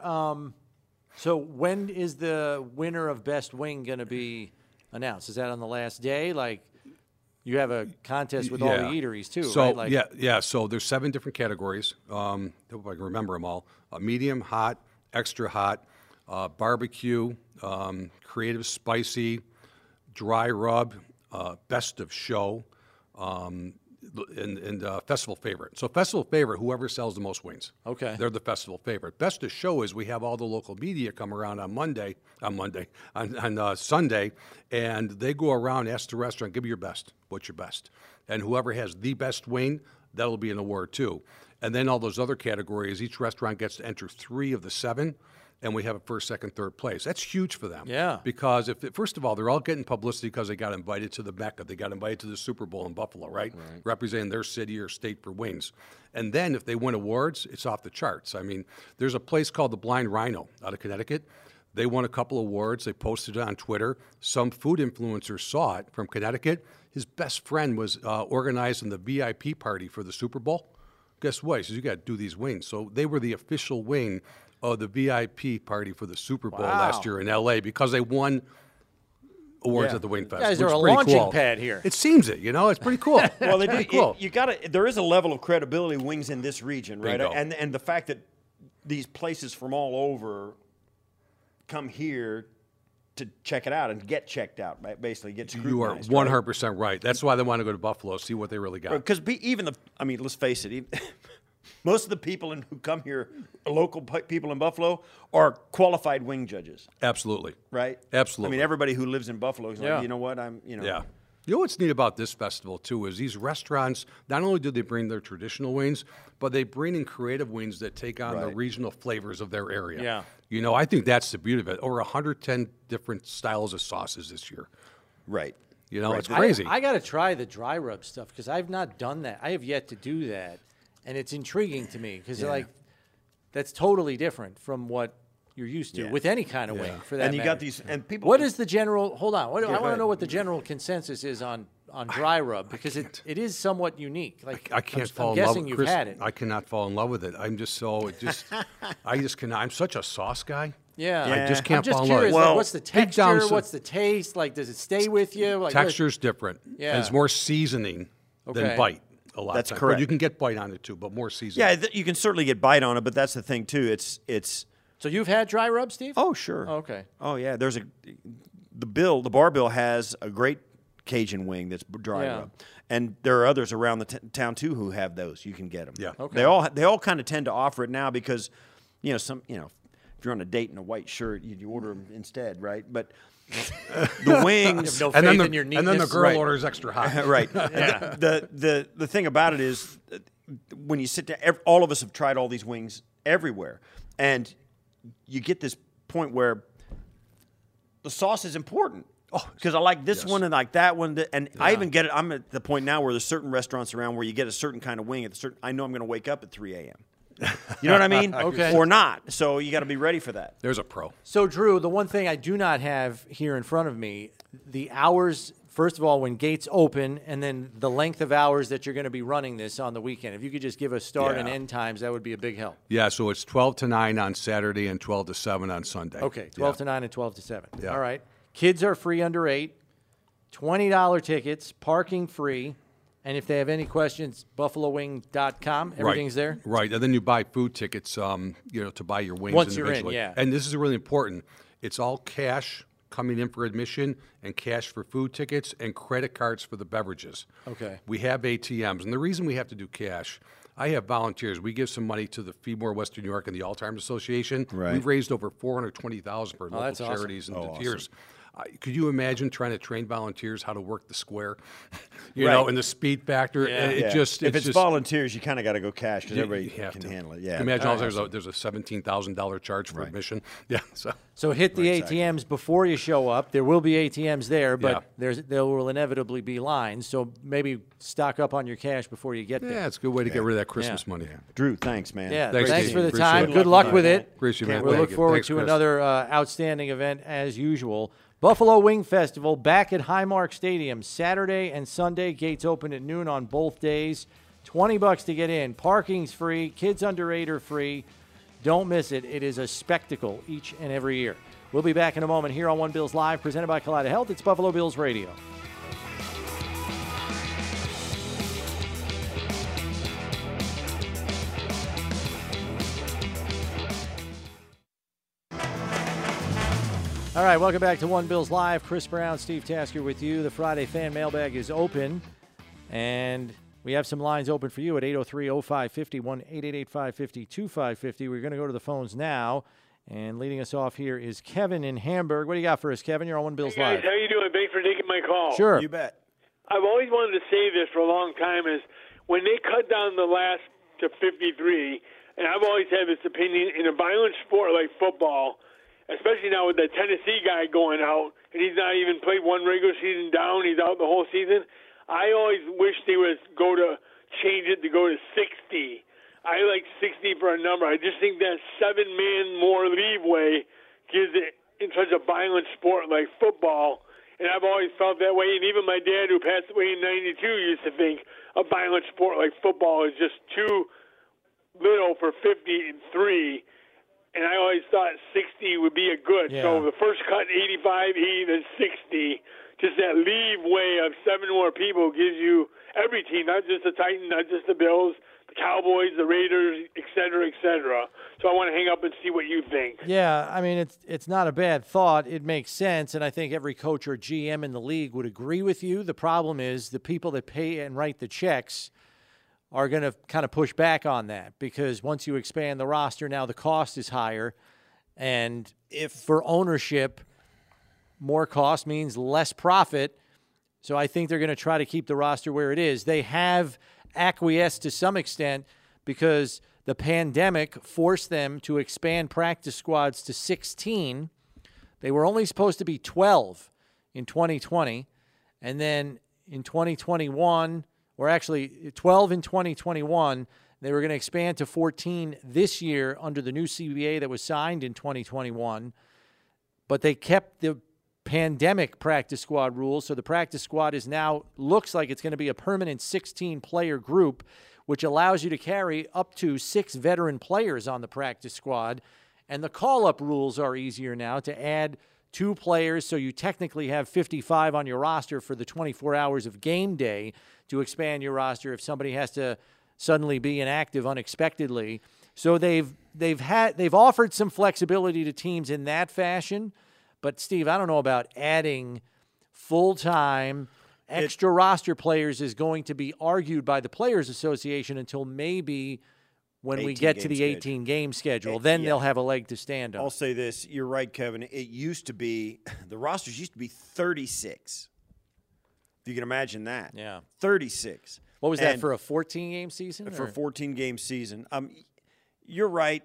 so when is the winner of Best Wing going to be announced? Is that on the last day? Like, you have a contest with all the eateries too, so, right? Like, yeah. So there's 7 different categories. If I can remember them all: medium, hot, extra hot, barbecue, creative, spicy, dry rub, best of show, and festival favorite. So festival favorite, whoever sells the most wings. Okay. They're the festival favorite. Best of show is we have all the local media come around on Sunday, and they go around, ask the restaurant, give me your best. What's your best? And whoever has the best wing, that'll be an award too. And then all those other categories, each restaurant gets to enter 3 of the 7. and we have a first, second, third place. That's huge for them. Yeah. Because first of all, they're all getting publicity because they got invited to the Mecca. They got invited to the Super Bowl in Buffalo, right? Representing their city or state for wings. And then if they win awards, it's off the charts. I mean, there's a place called the Blind Rhino out of Connecticut. They won a couple awards. They posted it on Twitter. Some food influencer saw it from Connecticut. His best friend was organizing the VIP party for the Super Bowl. Guess what? He says, you got to do these wings. So they were the official wing of the VIP party for the Super Bowl last year in L.A. because they won awards at the Wing Fest. You guys are which a is pretty launching cool. pad here. It seems it, it's pretty cool. Well, they do. Pretty cool. You got to. There is a level of credibility wings in this region, right? Bingo. And the fact that these places from all over come here to check it out and get checked out, right? Basically get scrutinized. You are 100% right. That's why they want to go to Buffalo, see what they really got. Because let's face it, most of the people who come here, local people in Buffalo, are qualified wing judges, Absolutely. right? Absolutely. I mean, everybody who lives in Buffalo is Yeah. like, you know what, Yeah. You know what's neat about this festival, too, is these restaurants, not only do they bring their traditional wings, but they bring in creative wings that take on the Right. regional flavors of their area. Yeah. I think that's the beauty of it. Over 110 different styles of sauces this year. Right. It's crazy. I got to try the dry rub stuff because I've not done that. I have yet to do that, and it's intriguing to me because that's totally different from what you're used to with any kind of wing. For that And you matter. got these, and people. What is the general? Hold on. I want to ahead. know what the general consensus is on dry rub because it is somewhat unique. Like I can't fall I'm in love guessing with you've Chris. had it. I cannot fall in love with it. I'm just I just cannot. I'm such a sauce guy. Yeah. I just can't I'm just fall in love. curious. Well, Like, what's the big down texture? so- What's the taste? Like, does it stay with you? Like, Texture's different. Yeah. It's more seasoning Okay. than bite a lot That's of times. correct. But you can get bite on it, too, but more seasoning. Yeah, you can certainly get bite on it, but that's the thing too. It's. So you've had dry rub, Steve? Oh sure. Okay. Oh yeah. The bar bill has a great Cajun wing that's dry Yeah. rub, and there are others around the town too who have those. You can get them. Yeah. Okay. They all kind of tend to offer it now because, if you're on a date in a white shirt, you order them instead, right? But the wings. No And faith then, in your and neatness. then the girl Right. orders extra hot. Right. The thing about it is, when you sit down, all of us have tried all these wings everywhere, and you get this point where the sauce is important. Oh, because I like this one and like that one, and I even get it. I'm at the point now where there's certain restaurants around where you get a certain kind of wing I know I'm going to wake up at 3 a.m. You know what I mean? Okay. Or not. So you got to be ready for that. There's a pro. So, Drew, the one thing I do not have here in front of me, the hours, first of all, when gates open, and then the length of hours that you're going to be running this on the weekend. If you could just give us start and Yeah. end times, that would be a big help. Yeah, so it's 12 to 9 on Saturday and 12 to 7 on Sunday. Okay, 12 to 9 and 12 to 7. Yeah. All right. Kids are free under 8, $20 tickets, parking free. And if they have any questions, buffalowing.com. Everything's there. Right, and then you buy food tickets, to buy your wings Once you're in, individually. yeah. And this is really important. It's all cash coming in for admission and cash for food tickets and credit cards for the beverages. Okay. We have ATMs, and the reason we have to do cash, I have volunteers. We give some money to the Feedmore Western New York and the Alzheimer's Association. Right. We've raised over $420,000 for that's local awesome. charities and volunteers. Could you imagine trying to train volunteers how to work the square? you Right. know, and the speed factor. Yeah. It Yeah. just if it's just, volunteers, you kind of got to go cash because everybody you have can to. handle it. Yeah. Imagine there's a $17,000 charge for admission. Yeah. So hit the Exactly. ATMs before you show up. There will be ATMs there, but Yeah. there will inevitably be lines. So maybe stock up on your cash before you get there. Yeah, it's a good way to get rid of that Christmas Yeah. money. Drew, thanks, man. Yeah, Thanks, thanks Steve. for the Appreciate time. it. Good luck with it. Appreciate it, man. We'll look Thank you. forward Thanks, to Chris. another outstanding event as usual. Buffalo Wing Festival back at Highmark Stadium Saturday and Sunday. Gates open at noon on both days. $20 to get in. Parking's free. Kids under 8 are free. Don't miss it. It is a spectacle each and every year. We'll be back in a moment here on One Bills Live, presented by Kaleida Health. It's Buffalo Bills Radio. All right, welcome back to One Bills Live. Chris Brown, Steve Tasker with you. The Friday fan mailbag is open, and we have some lines open for you at 803-0550, 1-888-550-2550. We're going to go to the phones now, and leading us off here is Kevin in Hamburg. What do you got for us, Kevin? You're on One Bills Hey guys, Live. how you doing? Thanks for taking my call. Sure. You bet. I've always wanted to say this for a long time is when they cut down the last to 53, and I've always had this opinion, in a violent sport like football, especially now with the Tennessee guy going out, and he's not even played one regular season down, he's out the whole season, I always wish they would change it to go to 60. I like 60 for a number. I just think that 7-man more leeway gives it, in such a violent sport like football, and I've always felt that way. And even my dad, who passed away in '92, used to think a violent sport like football is just too little for 53. And I always thought 60 would be a good. Yeah. So the first cut, 85, 80, then 60. Just that leeway of 7 more people gives you every team, not just the Titans, not just the Bills, the Cowboys, the Raiders, et cetera, et cetera. So I want to hang up and see what you think. Yeah, I mean, it's not a bad thought. It makes sense, and I think every coach or GM in the league would agree with you. The problem is the people that pay and write the checks are going to kind of push back on that, because once you expand the roster, now the cost is higher, and for ownership, more cost means less profit. So I think they're going to try to keep the roster where it is. They have acquiesced to some extent because the pandemic forced them to expand practice squads to 16. They were only supposed to be 12 in 2020. And then in 2021, or actually 12 in 2021, they were going to expand to 14 this year under the new CBA that was signed in 2021. But they kept the pandemic practice squad rules, so the practice squad is now looks like it's going to be a permanent 16-player group, which allows you to carry up to 6 veteran players on the practice squad. And the call-up rules are easier now to add 2 players, so you technically have 55 on your roster for the 24 hours of game day to expand your roster if somebody has to suddenly be inactive unexpectedly. So they've offered some flexibility to teams in that fashion. But, Steve, I don't know about adding full-time extra roster players is going to be argued by the Players Association until maybe when we get to the 18-game schedule. Then they'll have a leg to stand on. I'll say this. You're right, Kevin. It used to be – the rosters used to be 36. If you can imagine that. Yeah. 36. What was that, for a 14-game season? For a 14-game season. You're right.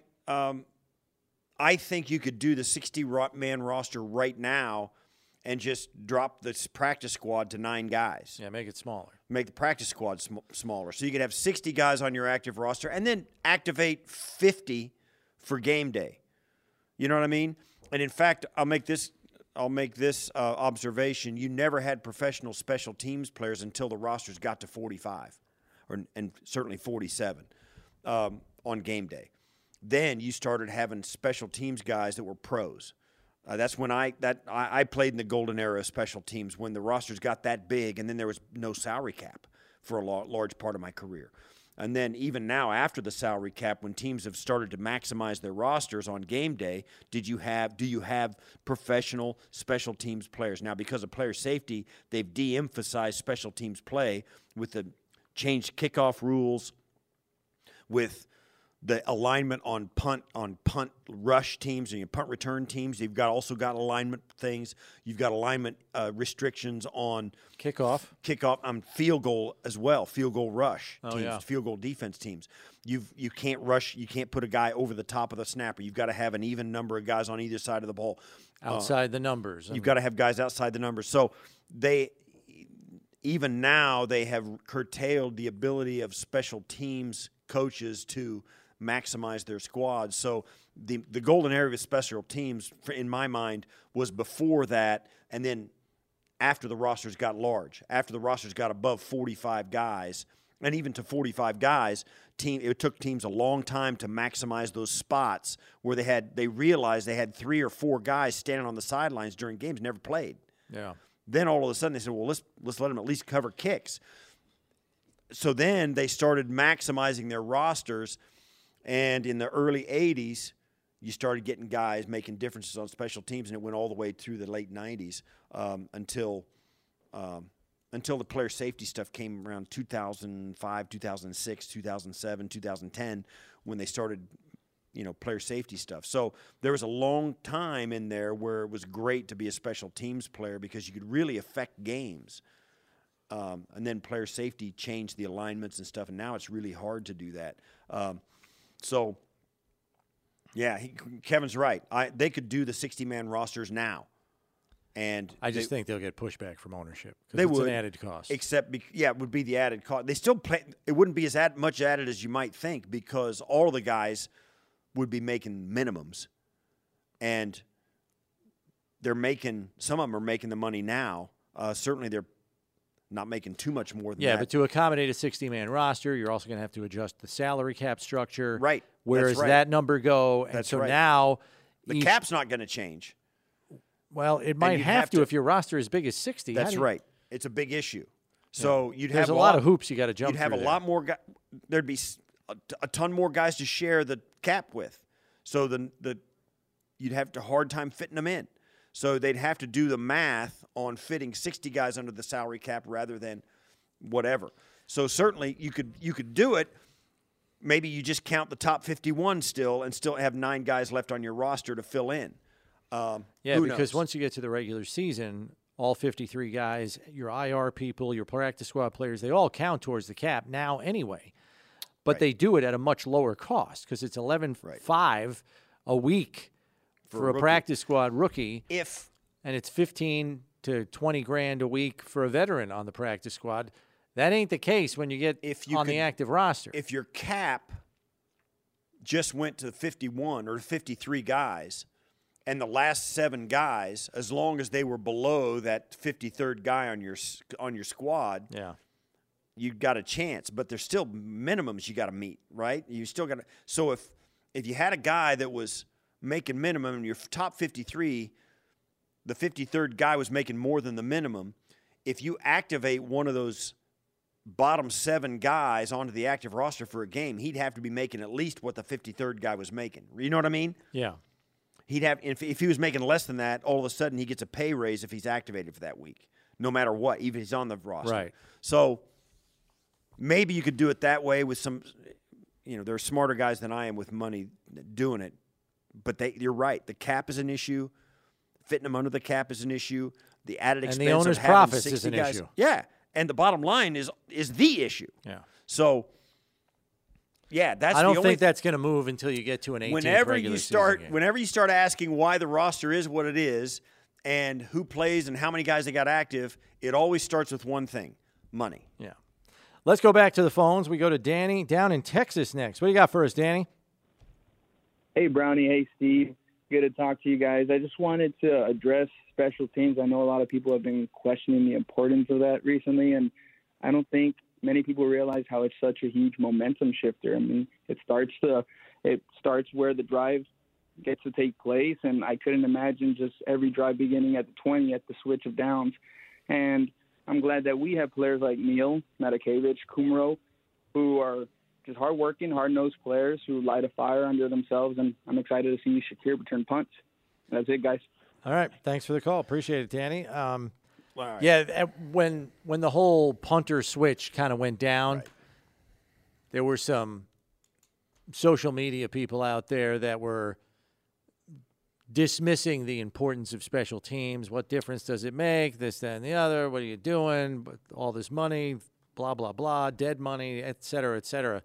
I think you could do the 60-man roster right now and just drop the practice squad to 9 guys. Yeah, make it smaller. Make the practice squad smaller. So you could have 60 guys on your active roster and then activate 50 for game day. You know what I mean? And, in fact, I'll make this observation. You never had professional special teams players until the rosters got to 45 and certainly 47 on game day. Then you started having special teams guys that were pros. That's when I played in the golden era of special teams, when the rosters got that big, and then there was no salary cap for a large part of my career. And then even now, after the salary cap, when teams have started to maximize their rosters on game day, do you have professional special teams players? Now, because of player safety, they've de-emphasized special teams play with the changed kickoff rules, with the alignment on punt rush teams and your punt return teams. You've also got alignment things. You've got alignment restrictions on kickoff, field goal as well. Field goal rush teams, yeah. Field goal defense teams. You can't rush. You can't put a guy over the top of the snapper. You've got to have an even number of guys on either side of the ball. Outside the numbers. You've got to have guys outside the numbers. So even now they have curtailed the ability of special teams coaches to maximize their squads. So the golden era of special teams, in my mind, was before that, and then after the rosters got large, after the rosters got above 45 guys, and even to 45 guys, it took teams a long time to maximize those spots where they realized they had 3 or 4 guys standing on the sidelines during games, never played. Yeah. Then all of a sudden they said, well, let's let them at least cover kicks. So then they started maximizing their rosters. And in the early 80s, you started getting guys making differences on special teams, and it went all the way through the late 90s until the player safety stuff came around 2005, 2006, 2007, 2010, when they started, player safety stuff. So there was a long time in there where it was great to be a special teams player because you could really affect games. And then player safety changed the alignments and stuff, and now it's really hard to do that. So, yeah, Kevin's right. They could do the 60-man rosters now. And I just think they'll get pushback from ownership. They it's would. an added cost. Except, it would be the added cost. They still play. It wouldn't be as much added as you might think because all of the guys would be making minimums. And some of them are making the money now. Certainly they're not making too much more than that. Yeah, but to accommodate a 60-man roster, you're also going to have to adjust the salary cap structure. Right. Where does that number go? And so now the cap's not going to change. Well, it might have to if your roster is big as 60. That's right. It's a big issue. So you'd have a lot of hoops you got to jump through. You'd have a lot more guys. There'd be a ton more guys to share the cap with. So you'd have a hard time fitting them in. So they'd have to do the math on fitting 60 guys under the salary cap rather than whatever. So certainly you could do it. Maybe you just count the top 51 still and still have 9 guys left on your roster to fill in. Because once you get to the regular season, all 53 guys, your IR people, your practice squad players, they all count towards the cap now anyway. But they do it at a much lower cost because it's $11.5 a week for a practice squad rookie. And it's $15 to $20 grand a week for a veteran on the practice squad. That ain't the case when you get the active roster. If your cap just went to 51 or 53 guys, and the last 7 guys, as long as they were below that 53rd guy on your squad, you got a chance. But there's still minimums you got to meet, right? You still got to. So if you had a guy that was making minimum and your top 53, the 53rd guy was making more than the minimum, if you activate one of those bottom 7 guys onto the active roster for a game, he'd have to be making at least what the 53rd guy was making. You know what I mean? Yeah. He'd have if he was making less than that, all of a sudden he gets a pay raise if he's activated for that week, no matter what, even if he's on the roster. Right. So maybe you could do it that way with some, there are smarter guys than I am with money doing it. But you're right. The cap is an issue. Fitting them under the cap is an issue. The added expense and the owner's of having profits 60 is an guys. issue. Yeah, and the bottom line is the issue. Yeah. So. Yeah, that's. I don't think that's going to move until you get to an 18th regular season game. Whenever you start asking why the roster is what it is, and who plays and how many guys they got active, it always starts with one thing: money. Yeah. Let's go back to the phones. We go to Danny down in Texas next. What do you got for us, Danny? Hey, Brownie. Hey, Steve. Good to talk to you guys. I just wanted to address special teams. I know a lot of people have been questioning the importance of that recently, and I don't think many people realize how it's such a huge momentum shifter. I mean, it starts where the drive gets to take place, and I couldn't imagine just every drive beginning at the 20 at the switch of downs. And I'm glad that we have players like Neal, Matakevich, Kumro, who are just hardworking, hard-nosed players who light a fire under themselves, and I'm excited to see Shakir return punts. That's it, guys. All right. Thanks for the call. Appreciate it, Danny. Right. Yeah, when the whole punter switch kind of went down, there were some social media people out there that were dismissing the importance of special teams. What difference does it make? This, that, and the other. What are you doing? All this money, blah, blah, blah, dead money, et cetera, et cetera.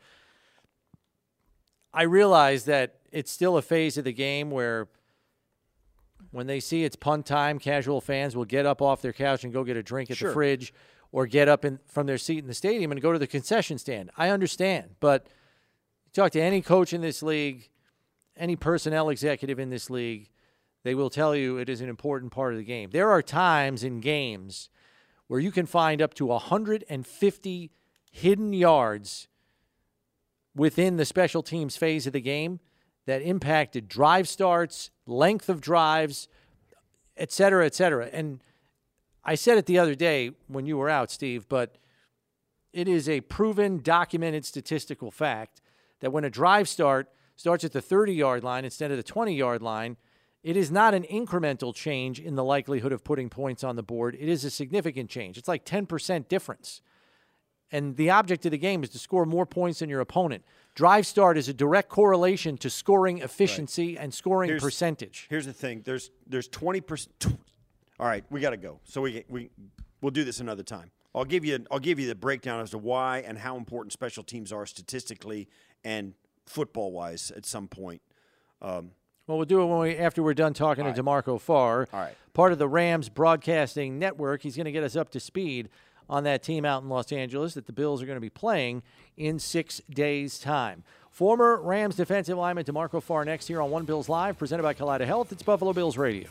I realize that it's still a phase of the game where when they see it's punt time, casual fans will get up off their couch and go get a drink at the fridge or get up from their seat in the stadium and go to the concession stand. I understand, but you talk to any coach in this league, any personnel executive in this league, they will tell you it is an important part of the game. There are times in games where you can find up to 150 hidden yards within the special teams phase of the game that impacted drive starts, length of drives, et cetera, et cetera. And I said it the other day when you were out, Steve, but it is a proven, documented statistical fact that when a drive starts at the 30-yard line instead of the 20-yard line, it is not an incremental change in the likelihood of putting points on the board. It is a significant change. It's like 10% difference. And the object of the game is to score more points than your opponent. Drive start is a direct correlation to scoring efficiency and scoring percentage. Here's the thing. There's 20%. All right, we got to go. So we'll do this another time. I'll give you the breakdown as to why and how important special teams are statistically and football-wise at some point. Well, we'll do it after we're done talking to DeMarco Farr. All right. Part of the Rams broadcasting network. He's going to get us up to speed on that team out in Los Angeles that the Bills are going to be playing in 6 days' time. Former Rams defensive lineman DeMarco Farr next here on One Bills Live, presented by Kaleida Health. It's Buffalo Bills Radio.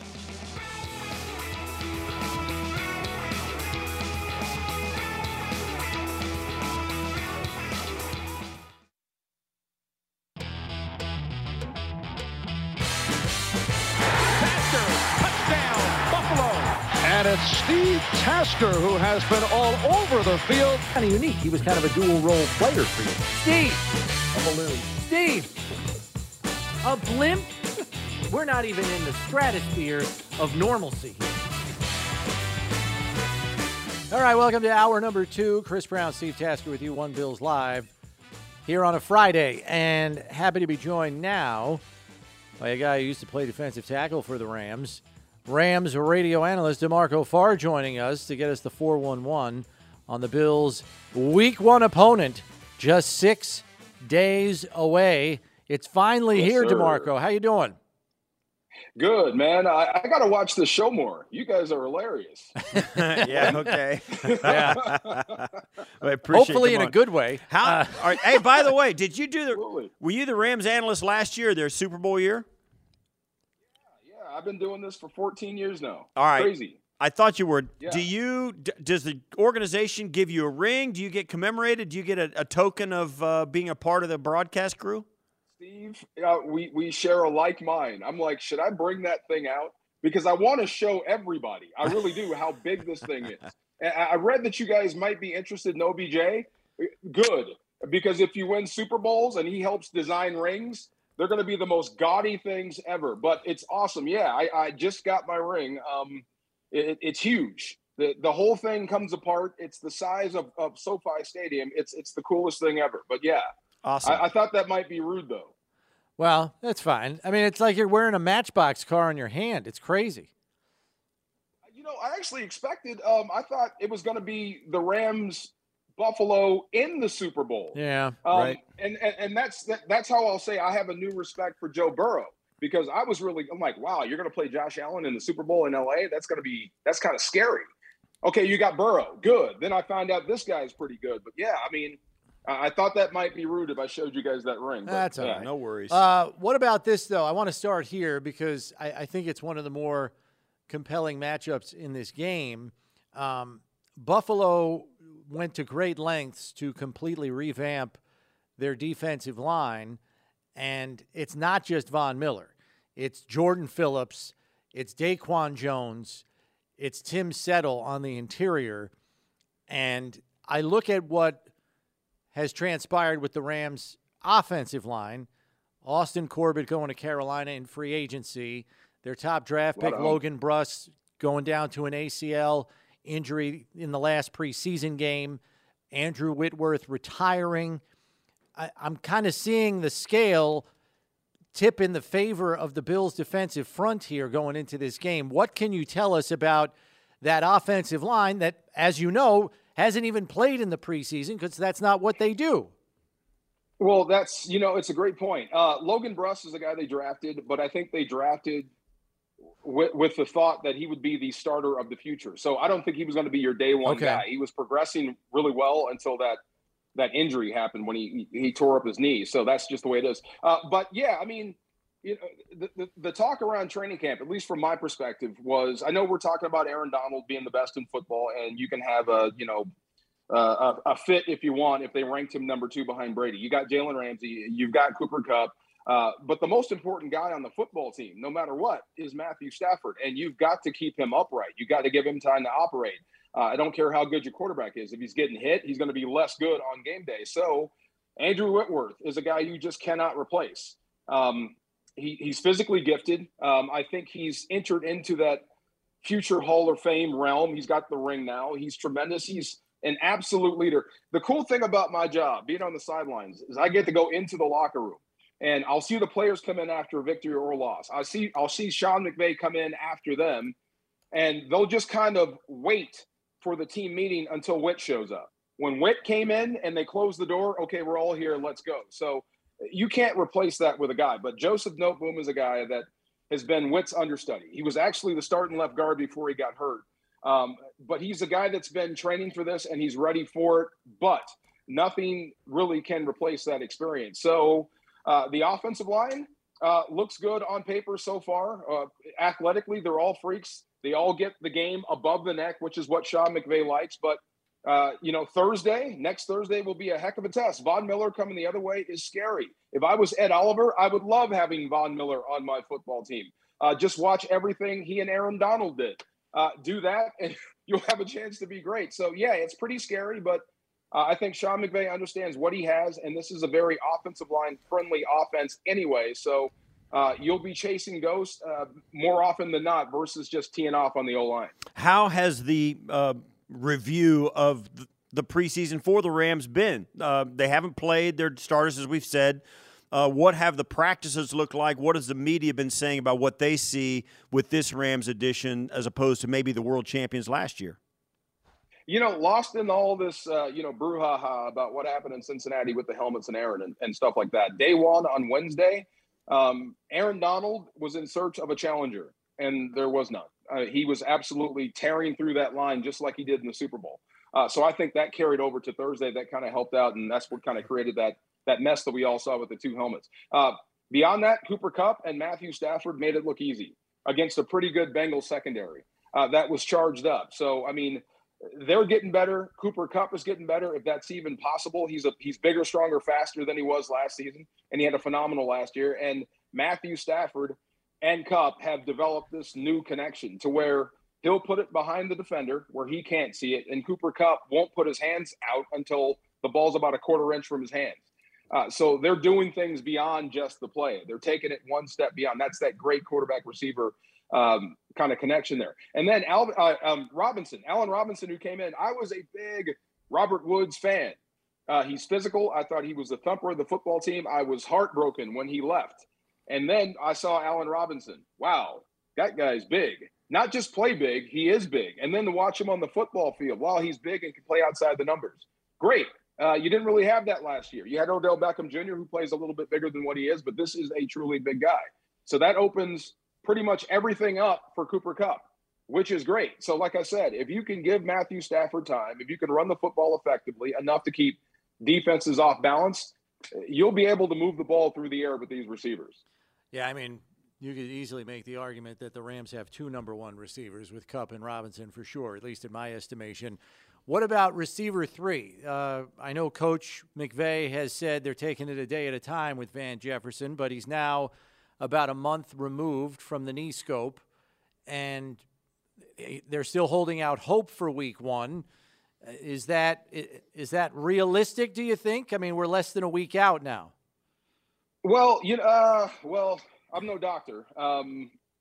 And it's Steve Tasker who has been all over the field. Kind of unique. He was kind of a dual-role player for you. Steve! A balloon. Steve! A blimp? We're not even in the stratosphere of normalcy here. All right, welcome to hour number 2. Chris Brown, Steve Tasker with you, One Bills Live, here on a Friday. And happy to be joined now by a guy who used to play defensive tackle for the Rams radio analyst DeMarco Farr joining us to get us the 411 on the Bills' Week 1 opponent, just 6 days away. It's finally here, sir. DeMarco. How you doing? Good, man. I got to watch the show more. You guys are hilarious. Yeah, okay. Yeah. I appreciate Hopefully in a good way. Hey, by the way, were you the Rams analyst last year, their Super Bowl year? I've been doing this for 14 years now. All right. Crazy. I thought you were. Yeah. Does the organization give you a ring? Do you get commemorated? Do you get a token of being a part of the broadcast crew? Steve, we share a like mind. I'm like, should I bring that thing out? Because I want to show everybody. I really do how big this thing is. And I read that you guys might be interested in OBJ. Good. Because if you win Super Bowls and he helps design rings, they're going to be the most gaudy things ever, but it's awesome. Yeah, I just got my ring. It's huge. The whole thing comes apart. It's the size of SoFi Stadium. It's the coolest thing ever. But yeah, awesome. I thought that might be rude though. Well, that's fine. I mean, it's like you're wearing a Matchbox car in your hand. It's crazy. You know, I actually expected. I thought it was going to be the Rams. Buffalo in the Super Bowl. Yeah, right. And that's how I'll say I have a new respect for Joe Burrow, because I'm like, wow, you're going to play Josh Allen in the Super Bowl in LA? That's kind of scary. Okay, you got Burrow. Good. Then I found out this guy's pretty good. But yeah, I mean, I thought that might be rude if I showed you guys that ring. But, that's all right. No worries. What about this, though? I want to start here because I think it's one of the more compelling matchups in this game. Buffalo went to great lengths to completely revamp their defensive line, and it's not just Von Miller. It's Jordan Phillips, it's Daquan Jones, it's Tim Settle on the interior, and I look at what has transpired with the Rams' offensive line. Austin Corbett going to Carolina in free agency, their top draft pick, Logan Bruss, going down to an ACL injury in the last preseason game, Andrew Whitworth retiring. I'm kind of seeing the scale tip in the favor of the Bills' defensive front here going into this game. What can you tell us about that offensive line that, as you know, hasn't even played in the preseason because that's not what they do? Well, it's a great point. Logan Bruss is a guy they drafted, but I think they drafted with the thought that he would be the starter of the future. So I don't think he was going to be your day one guy. He was progressing really well until that injury happened when he tore up his knee. So that's just the way it is. But yeah, I mean, the talk around training camp, at least from my perspective, was, I know we're talking about Aaron Donald being the best in football, and you can have a fit if you want, if they ranked him number 2 behind Brady. You got Jalen Ramsey, you've got Cooper Kupp. But the most important guy on the football team, no matter what, is Matthew Stafford. And you've got to keep him upright. You got to give him time to operate. I don't care how good your quarterback is. If he's getting hit, he's going to be less good on game day. So Andrew Whitworth is a guy you just cannot replace. He's physically gifted. I think he's entered into that future Hall of Fame realm. He's got the ring now. He's tremendous. He's an absolute leader. The cool thing about my job, being on the sidelines, is I get to go into the locker room. And I'll see the players come in after a victory or loss. I'll see Sean McVay come in after them, and they'll just kind of wait for the team meeting until Witt shows up. When Witt came in and they closed the door, okay, we're all here, let's go. So you can't replace that with a guy. But Joseph Noteboom is a guy that has been Witt's understudy. He was actually the starting left guard before he got hurt. But he's a guy that's been training for this, and he's ready for it. But nothing really can replace that experience. So the offensive line looks good on paper so far. Athletically, they're all freaks. They all get the game above the neck, which is what Sean McVay likes. But, next Thursday will be a heck of a test. Von Miller coming the other way is scary. If I was Ed Oliver, I would love having Von Miller on my football team. Just watch everything he and Aaron Donald did. Do that, and you'll have a chance to be great. So, yeah, it's pretty scary, but I think Sean McVay understands what he has, and this is a very offensive line-friendly offense anyway. So you'll be chasing ghosts more often than not versus just teeing off on the O-line. How has the review of the preseason for the Rams been? They haven't played their starters, as we've said. What have the practices looked like? What has the media been saying about what they see with this Rams edition as opposed to maybe the world champions last year? Lost in all this, brouhaha about what happened in Cincinnati with the helmets and Aaron and stuff like that. Day one on Wednesday, Aaron Donald was in search of a challenger, and there was none. He was absolutely tearing through that line just like he did in the Super Bowl. So I think that carried over to Thursday. That kind of helped out, and that's what kind of created that mess that we all saw with the two helmets. Beyond that, Cooper Kupp and Matthew Stafford made it look easy against a pretty good Bengals secondary that was charged up. So, I mean, they're getting better. Cooper Kupp is getting better, if that's even possible. He's bigger, stronger, faster than he was last season, and he had a phenomenal last year. And Matthew Stafford and Kupp have developed this new connection to where he'll put it behind the defender where he can't see it, and Cooper Kupp won't put his hands out until the ball's about a quarter inch from his hands. So they're doing things beyond just the play. They're taking it one step beyond. That's that great quarterback-receiver kind of connection there. And then Allen Robinson, who came in, I was a big Robert Woods fan. He's physical. I thought he was the thumper of the football team. I was heartbroken when he left. And then I saw Allen Robinson. Wow, that guy's big. Not just play big, he is big. And then to watch him on the football field, wow, he's big and can play outside the numbers. Great. You didn't really have that last year. You had Odell Beckham Jr., who plays a little bit bigger than what he is, but this is a truly big guy. So that opens pretty much everything up for Cooper Kupp, which is great. So like I said, if you can give Matthew Stafford time, if you can run the football effectively enough to keep defenses off balance, you'll be able to move the ball through the air with these receivers. Yeah, I mean, you could easily make the argument that the Rams have two number one receivers with Kupp and Robinson for sure, at least in my estimation. What about receiver three? I know Coach McVay has said they're taking it a day at a time with Van Jefferson, but he's now about a month removed from the knee scope, and they're still holding out hope for week one. Is that realistic, do you think? I mean, we're less than a week out now. Well, I'm no doctor. I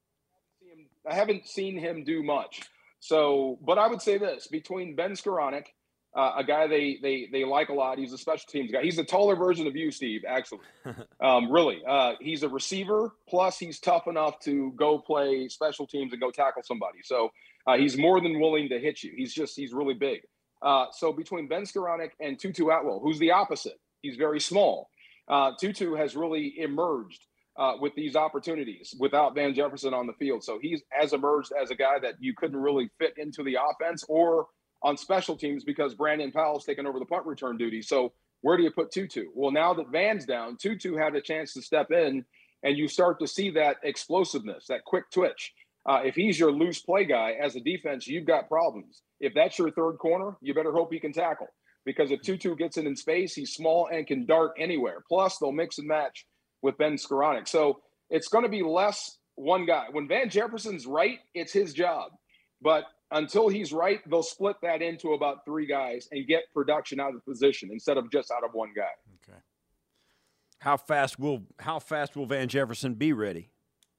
haven't seen him do much. So, but I would say this, between Ben Skoranek, a guy they like a lot. He's a special teams guy. He's a taller version of you, Steve, actually. Really. He's a receiver, plus he's tough enough to go play special teams and go tackle somebody. So he's more than willing to hit you. He's really big. So between Ben Skoranek and Tutu Atwell, who's the opposite, he's very small. Tutu has really emerged with these opportunities without Van Jefferson on the field. So he has emerged as a guy that you couldn't really fit into the offense or on special teams because Brandon Powell's taken over the punt return duty. So where do you put Tutu? Well, now that Van's down, Tutu had a chance to step in, and you start to see that explosiveness, that quick twitch. If he's your loose play guy as a defense, you've got problems. If that's your third corner, you better hope he can tackle, because if Tutu gets it in space, he's small and can dart anywhere. Plus, they'll mix and match with Ben Skoranek. So it's going to be less one guy. When Van Jefferson's right, it's his job. But until he's right, they'll split that into about three guys and get production out of the position instead of just out of one guy. Okay. How fast will Van Jefferson be ready?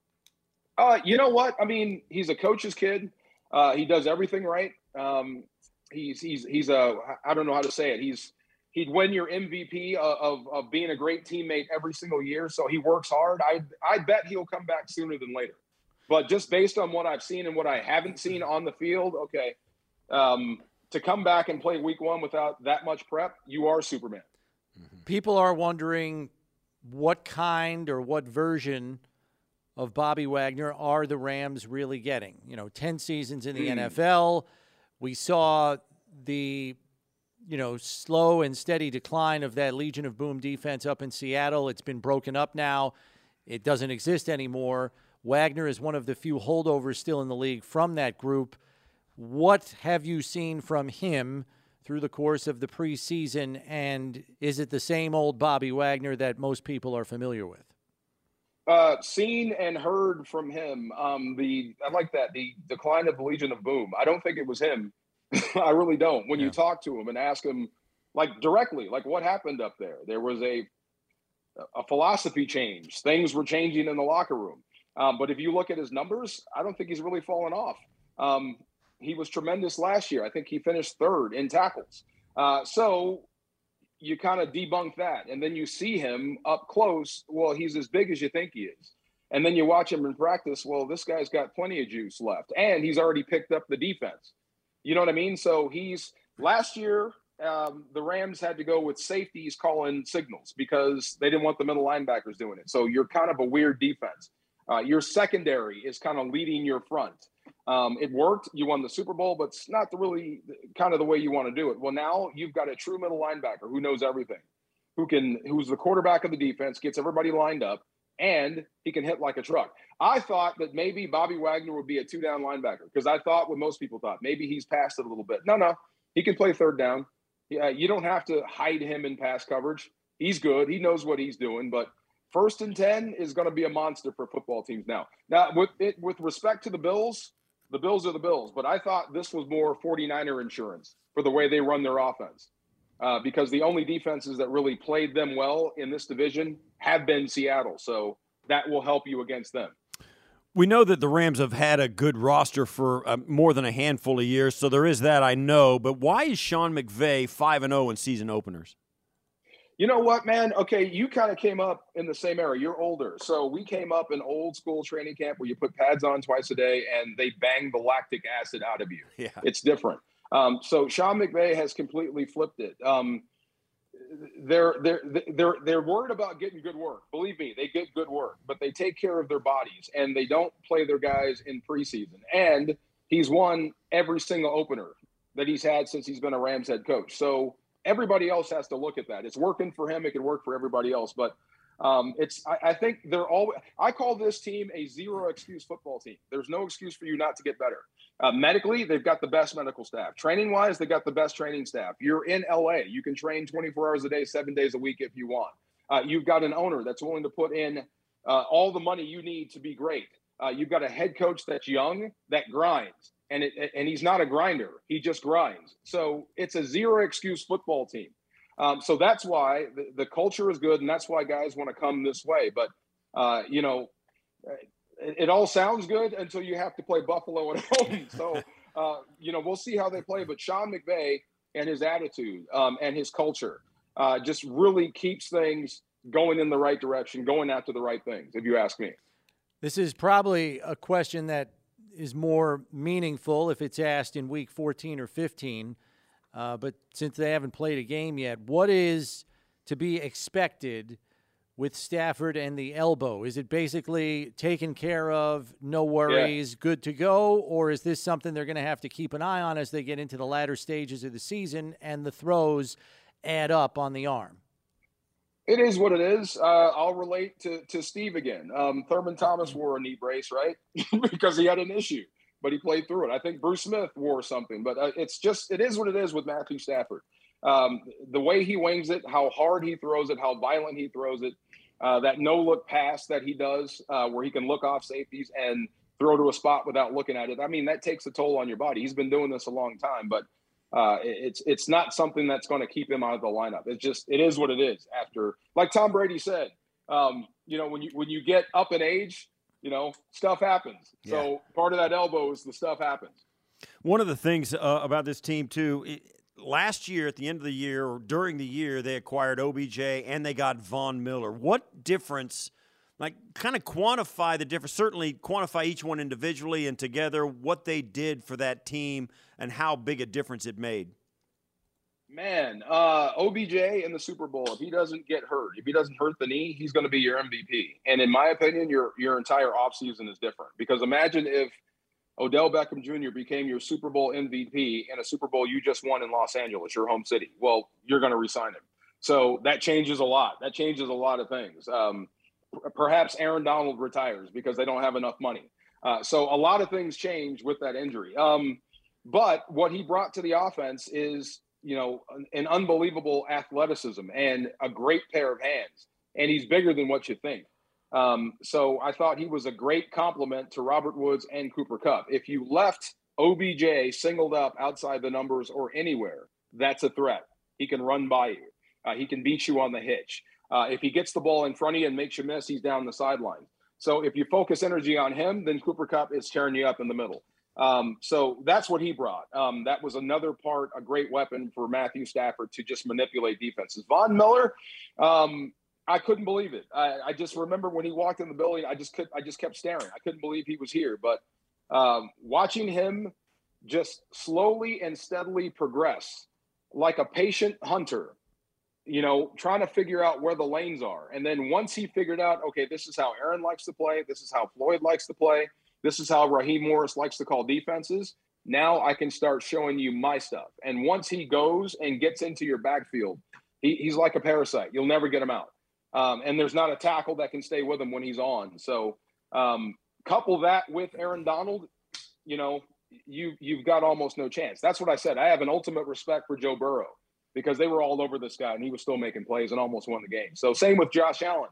You know what? I mean, he's a coach's kid. He does everything right. He's I don't know how to say it. He'd win your MVP of being a great teammate every single year. So he works hard. I bet he'll come back sooner than later. But just based on what I've seen and what I haven't seen on the field, okay, to come back and play week one without that much prep, you are Superman. People are wondering what kind or what version of Bobby Wagner are the Rams really getting? 10 seasons in the NFL. We saw the, slow and steady decline of that Legion of Boom defense up in Seattle. It's been broken up now. It doesn't exist anymore. Wagner is one of the few holdovers still in the league from that group. What have you seen from him through the course of the preseason, and is it the same old Bobby Wagner that most people are familiar with? Seen and heard from him. I like that, the decline of the Legion of Boom. I don't think it was him. I really don't. When you talk to him and ask him, directly, what happened up there? There was a philosophy change. Things were changing in the locker room. But if you look at his numbers, I don't think he's really fallen off. He was tremendous last year. I think he finished 3rd in tackles. So you kind of debunk that. And then you see him up close. Well, he's as big as you think he is. And then you watch him in practice. Well, this guy's got plenty of juice left. And he's already picked up the defense. You know what I mean? So last year, the Rams had to go with safeties calling signals because they didn't want the middle linebackers doing it. So you're kind of a weird defense. Your secondary is kind of leading your front. It worked. You won the Super Bowl, but it's not really kind of the way you want to do it. Well, now you've got a true middle linebacker who knows everything, who's the quarterback of the defense, gets everybody lined up, and he can hit like a truck. I thought that maybe Bobby Wagner would be a 2-down linebacker because I thought what most people thought. Maybe he's passed it a little bit. No, he can play 3rd down. You don't have to hide him in pass coverage. He's good. He knows what he's doing, but 1st and 10 is going to be a monster for football teams now. Now, with respect to the Bills are the Bills, but I thought this was more 49er insurance for the way they run their offense because the only defenses that really played them well in this division have been Seattle, so that will help you against them. We know that the Rams have had a good roster for more than a handful of years, so there is that, I know, but why is Sean McVay 5-0 in season openers? You know what, man? Okay, you kind of came up in the same era. You're older. So we came up in old school training camp where you put pads on twice a day and they bang the lactic acid out of you. Yeah. It's different. So Sean McVay has completely flipped it. They're worried about getting good work. Believe me, they get good work, but they take care of their bodies and they don't play their guys in preseason. And he's won every single opener that he's had since he's been a Rams head coach. So everybody else has to look at that. It's working for him. It can work for everybody else. But I think I call this team a zero excuse football team. There's no excuse for you not to get better. Medically, they've got the best medical staff. Training wise, they've got the best training staff. You're in LA. You can train 24 hours a day, 7 days a week if you want. You've got an owner that's willing to put in all the money you need to be great. You've got a head coach that's young, that grinds. And he's not a grinder. He just grinds. So it's a zero excuse football team. So that's why the culture is good, and that's why guys want to come this way. But, it all sounds good until you have to play Buffalo at home. So, we'll see how they play. But Sean McVay and his attitude and his culture just really keeps things going in the right direction, going after the right things, if you ask me. This is probably a question that is more meaningful if it's asked in week 14 or 15. But since they haven't played a game yet, what is to be expected with Stafford and the elbow? Is it basically taken care of, no worries, good to go? Or is this something they're going to have to keep an eye on as they get into the latter stages of the season and the throws add up on the arm? It is what it is. I'll relate to Steve again. Thurman Thomas wore a knee brace, right? because he had an issue, but he played through it. I think Bruce Smith wore something, but it is what it is with Matthew Stafford. The way he wings it, how hard he throws it, how violent he throws it, that no-look pass that he does where he can look off safeties and throw to a spot without looking at it. I mean, that takes a toll on your body. He's been doing this a long time, but it's not something that's going to keep him out of the lineup. It is what it is. After, like Tom Brady said, when you get up in age, stuff happens. Yeah. So part of that elbow is the stuff happens. One of the things about this team too, last year at the end of the year or during the year, they acquired OBJ and they got Von Miller. What difference? Like, kind of quantify the difference, certainly quantify each one individually and together, what they did for that team and how big a difference it made. Man, OBJ in the Super Bowl, if he doesn't get hurt, if he doesn't hurt the knee, he's going to be your MVP. And in my opinion, your entire offseason is different. Because imagine if Odell Beckham Jr. became your Super Bowl MVP in a Super Bowl you just won in Los Angeles, your home city. Well, you're going to re-sign him. So that changes a lot. That changes a lot of things. Perhaps Aaron Donald retires because they don't have enough money. So a lot of things change with that injury. But what he brought to the offense is, an unbelievable athleticism and a great pair of hands. And he's bigger than what you think. So I thought he was a great compliment to Robert Woods and Cooper Kupp. If you left OBJ singled up outside the numbers or anywhere, that's a threat. He can run by you. He can beat you on the hitch. If he gets the ball in front of you and makes you miss, he's down the sideline. So if you focus energy on him, then Cooper Kupp is tearing you up in the middle. So that's what he brought. That was another part, a great weapon for Matthew Stafford to just manipulate defenses. Von Miller, I couldn't believe it. I just remember when he walked in the building, I just kept staring. I couldn't believe he was here. But watching him just slowly and steadily progress like a patient hunter, trying to figure out where the lanes are. And then once he figured out, okay, this is how Aaron likes to play. This is how Floyd likes to play. This is how Raheem Morris likes to call defenses. Now I can start showing you my stuff. And once he goes and gets into your backfield, he's like a parasite. You'll never get him out. And there's not a tackle that can stay with him when he's on. So couple that with Aaron Donald, you've got almost no chance. That's what I said. I have an ultimate respect for Joe Burrow because they were all over this guy and he was still making plays and almost won the game. So same with Josh Allen.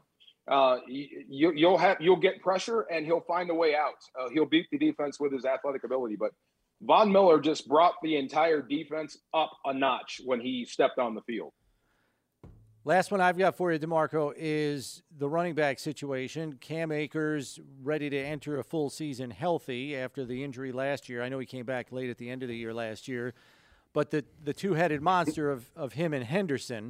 You'll get pressure and he'll find a way out. He'll beat the defense with his athletic ability. But Von Miller just brought the entire defense up a notch when he stepped on the field. Last one I've got for you, DeMarco, is the running back situation. Cam Akers ready to enter a full season healthy after the injury last year. I know he came back late at the end of the year last year. But the two-headed monster of him and Henderson,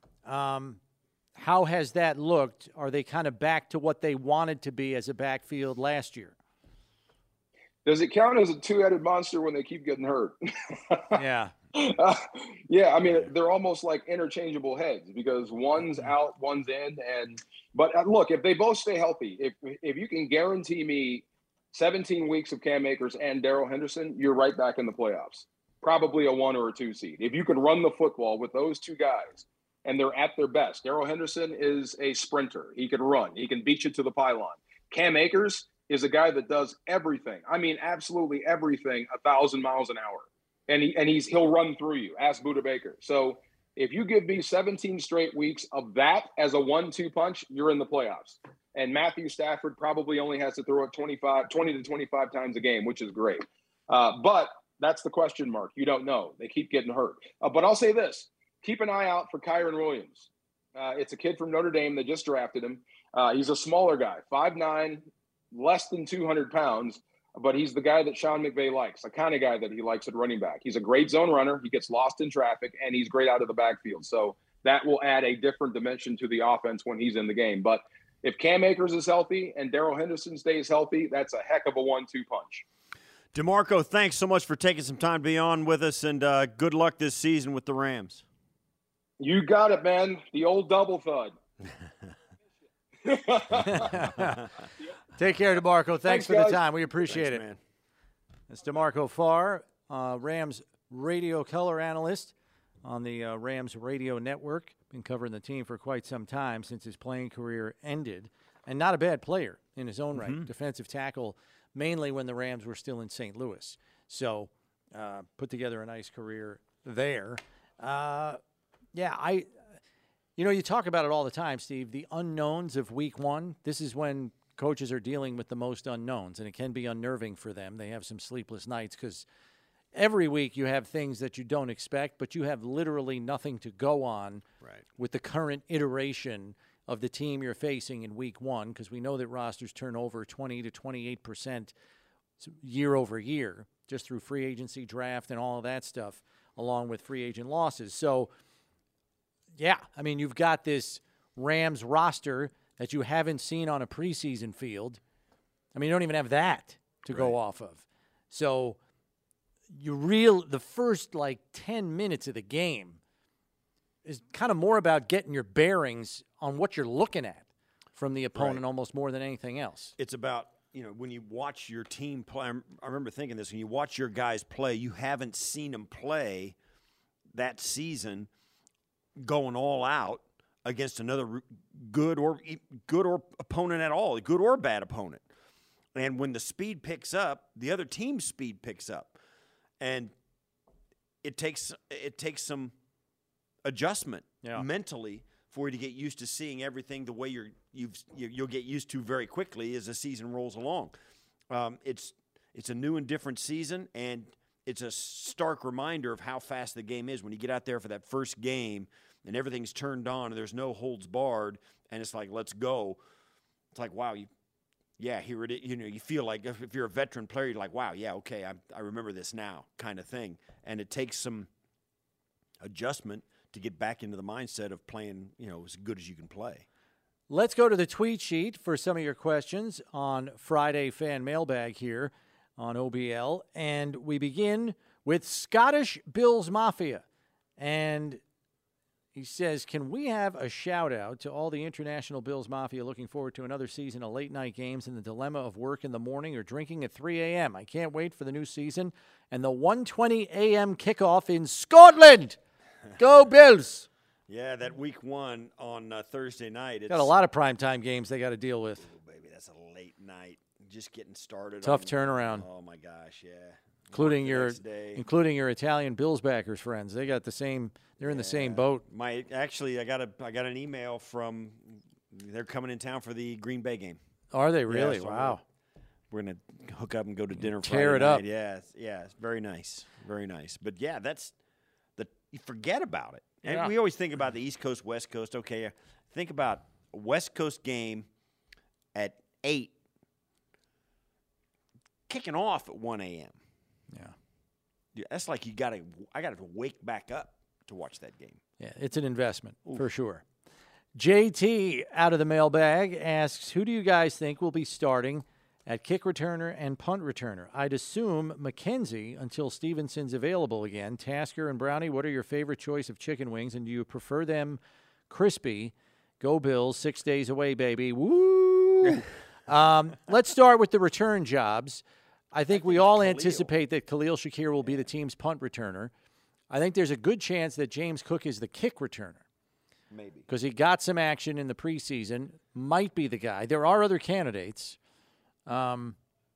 how has that looked? Are they kind of back to what they wanted to be as a backfield last year? Does it count as a two-headed monster when they keep getting hurt? Yeah. Yeah, I mean, they're almost like interchangeable heads because one's out, one's in. But look, if they both stay healthy, if you can guarantee me 17 weeks of Cam Akers and Darrell Henderson, you're right back in the playoffs. Probably a 1 or a 2 seed. If you can run the football with those two guys and they're at their best. Darrell Henderson is a sprinter. He can run. He can beat you to the pylon. Cam Akers is a guy that does everything. I mean, absolutely everything 1,000 miles an hour. And he'll run through you. Ask Budda Baker. So if you give me 17 straight weeks of that as a 1-2 punch, you're in the playoffs. And Matthew Stafford probably only has to throw it 20 to 25 times a game, which is great. But that's the question mark. You don't know. They keep getting hurt. But I'll say this. Keep an eye out for Kyren Williams. It's a kid from Notre Dame. They just drafted him. He's a smaller guy, 5'9", less than 200 pounds. But he's the guy that Sean McVay likes, the kind of guy that he likes at running back. He's a great zone runner. He gets lost in traffic, and he's great out of the backfield. So that will add a different dimension to the offense when he's in the game. But if Cam Akers is healthy and Darrell Henderson stays healthy, that's a heck of a 1-2 punch. DeMarco, thanks so much for taking some time to be on with us, and good luck this season with the Rams. You got it, man. The old double thud. Take care, DeMarco. Thanks for guys. the time. We appreciate it. Man. It's DeMarco Farr, Rams radio color analyst on the Rams radio network. Been covering the team for quite some time since his playing career ended. And not a bad player in his own right. Defensive tackle, mainly when the Rams were still in St. Louis. So put together a nice career there. You talk about it all the time, Steve, the unknowns of week one. This is when coaches are dealing with the most unknowns, and it can be unnerving for them. They have some sleepless nights because every week you have things that you don't expect, but you have literally nothing to go on with the current iteration of the team you're facing in week one, because we know that rosters turn over 20 to 28% year over year just through free agency, draft, and all of that stuff, along with free agent losses. So, yeah, I mean, you've got this Rams roster that you haven't seen on a preseason field. I mean, you don't even have that to go off of. So the first 10 minutes of the game is kind of more about getting your bearings on what you're looking at from the opponent almost more than anything else. It's about, when you watch your team play, I remember thinking this, when you watch your guys play, you haven't seen them play that season going all out against another good or opponent at all, good or bad opponent. And when the speed picks up, the other team's speed picks up. And it takes some adjustment mentally for you to get used to seeing everything the way you'll get used to very quickly as the season rolls along. It's a new and different season, and it's a stark reminder of how fast the game is when you get out there for that first game and everything's turned on and there's no holds barred and it's like, let's go. It's like, wow, here it is. You feel like if you're a veteran player, you're like, wow, yeah, okay, I remember this now kind of thing. And it takes some adjustment to get back into the mindset of playing, as good as you can play. Let's go to the tweet sheet for some of your questions on Friday Fan Mailbag here on OBL. And we begin with Scottish Bills Mafia. And he says, can we have a shout-out to all the International Bills Mafia looking forward to another season of late-night games and the dilemma of work in the morning or drinking at 3 a.m.? I can't wait for the new season and the 1:20 a.m. kickoff in Scotland. Go Bills! Yeah, that week one on Thursday night. It's got a lot of primetime games they got to deal with. Oh, baby, that's a late night. Just getting started. Tough turnaround. Oh, my gosh, yeah. Including your Italian Bills backers friends. They got the same. They're in the same boat. I got an email from. They're coming in town for the Green Bay game. Are they really? Yeah, so wow. We're gonna hook up and go to dinner. Tear Friday it up. night. Yeah, it's very nice, very nice. But yeah, you forget about it. And we always think about the East Coast, West Coast. Okay, think about a West Coast game at 8, kicking off at 1 a.m. Yeah, that's like I got to wake back up to watch that game. Yeah, it's an investment for sure. JT out of the mailbag asks, who do you guys think will be starting at kick returner and punt returner? I'd assume McKenzie until Stevenson's available again. Tasker and Brownie, what are your favorite choice of chicken wings, and do you prefer them crispy? Go Bills, 6 days away, baby. Woo! Let's start with the return jobs. I think we all anticipate that Khalil Shakir will be the team's punt returner. I think there's a good chance that James Cook is the kick returner. Maybe. Because he got some action in the preseason. Might be the guy. There are other candidates. Yeah.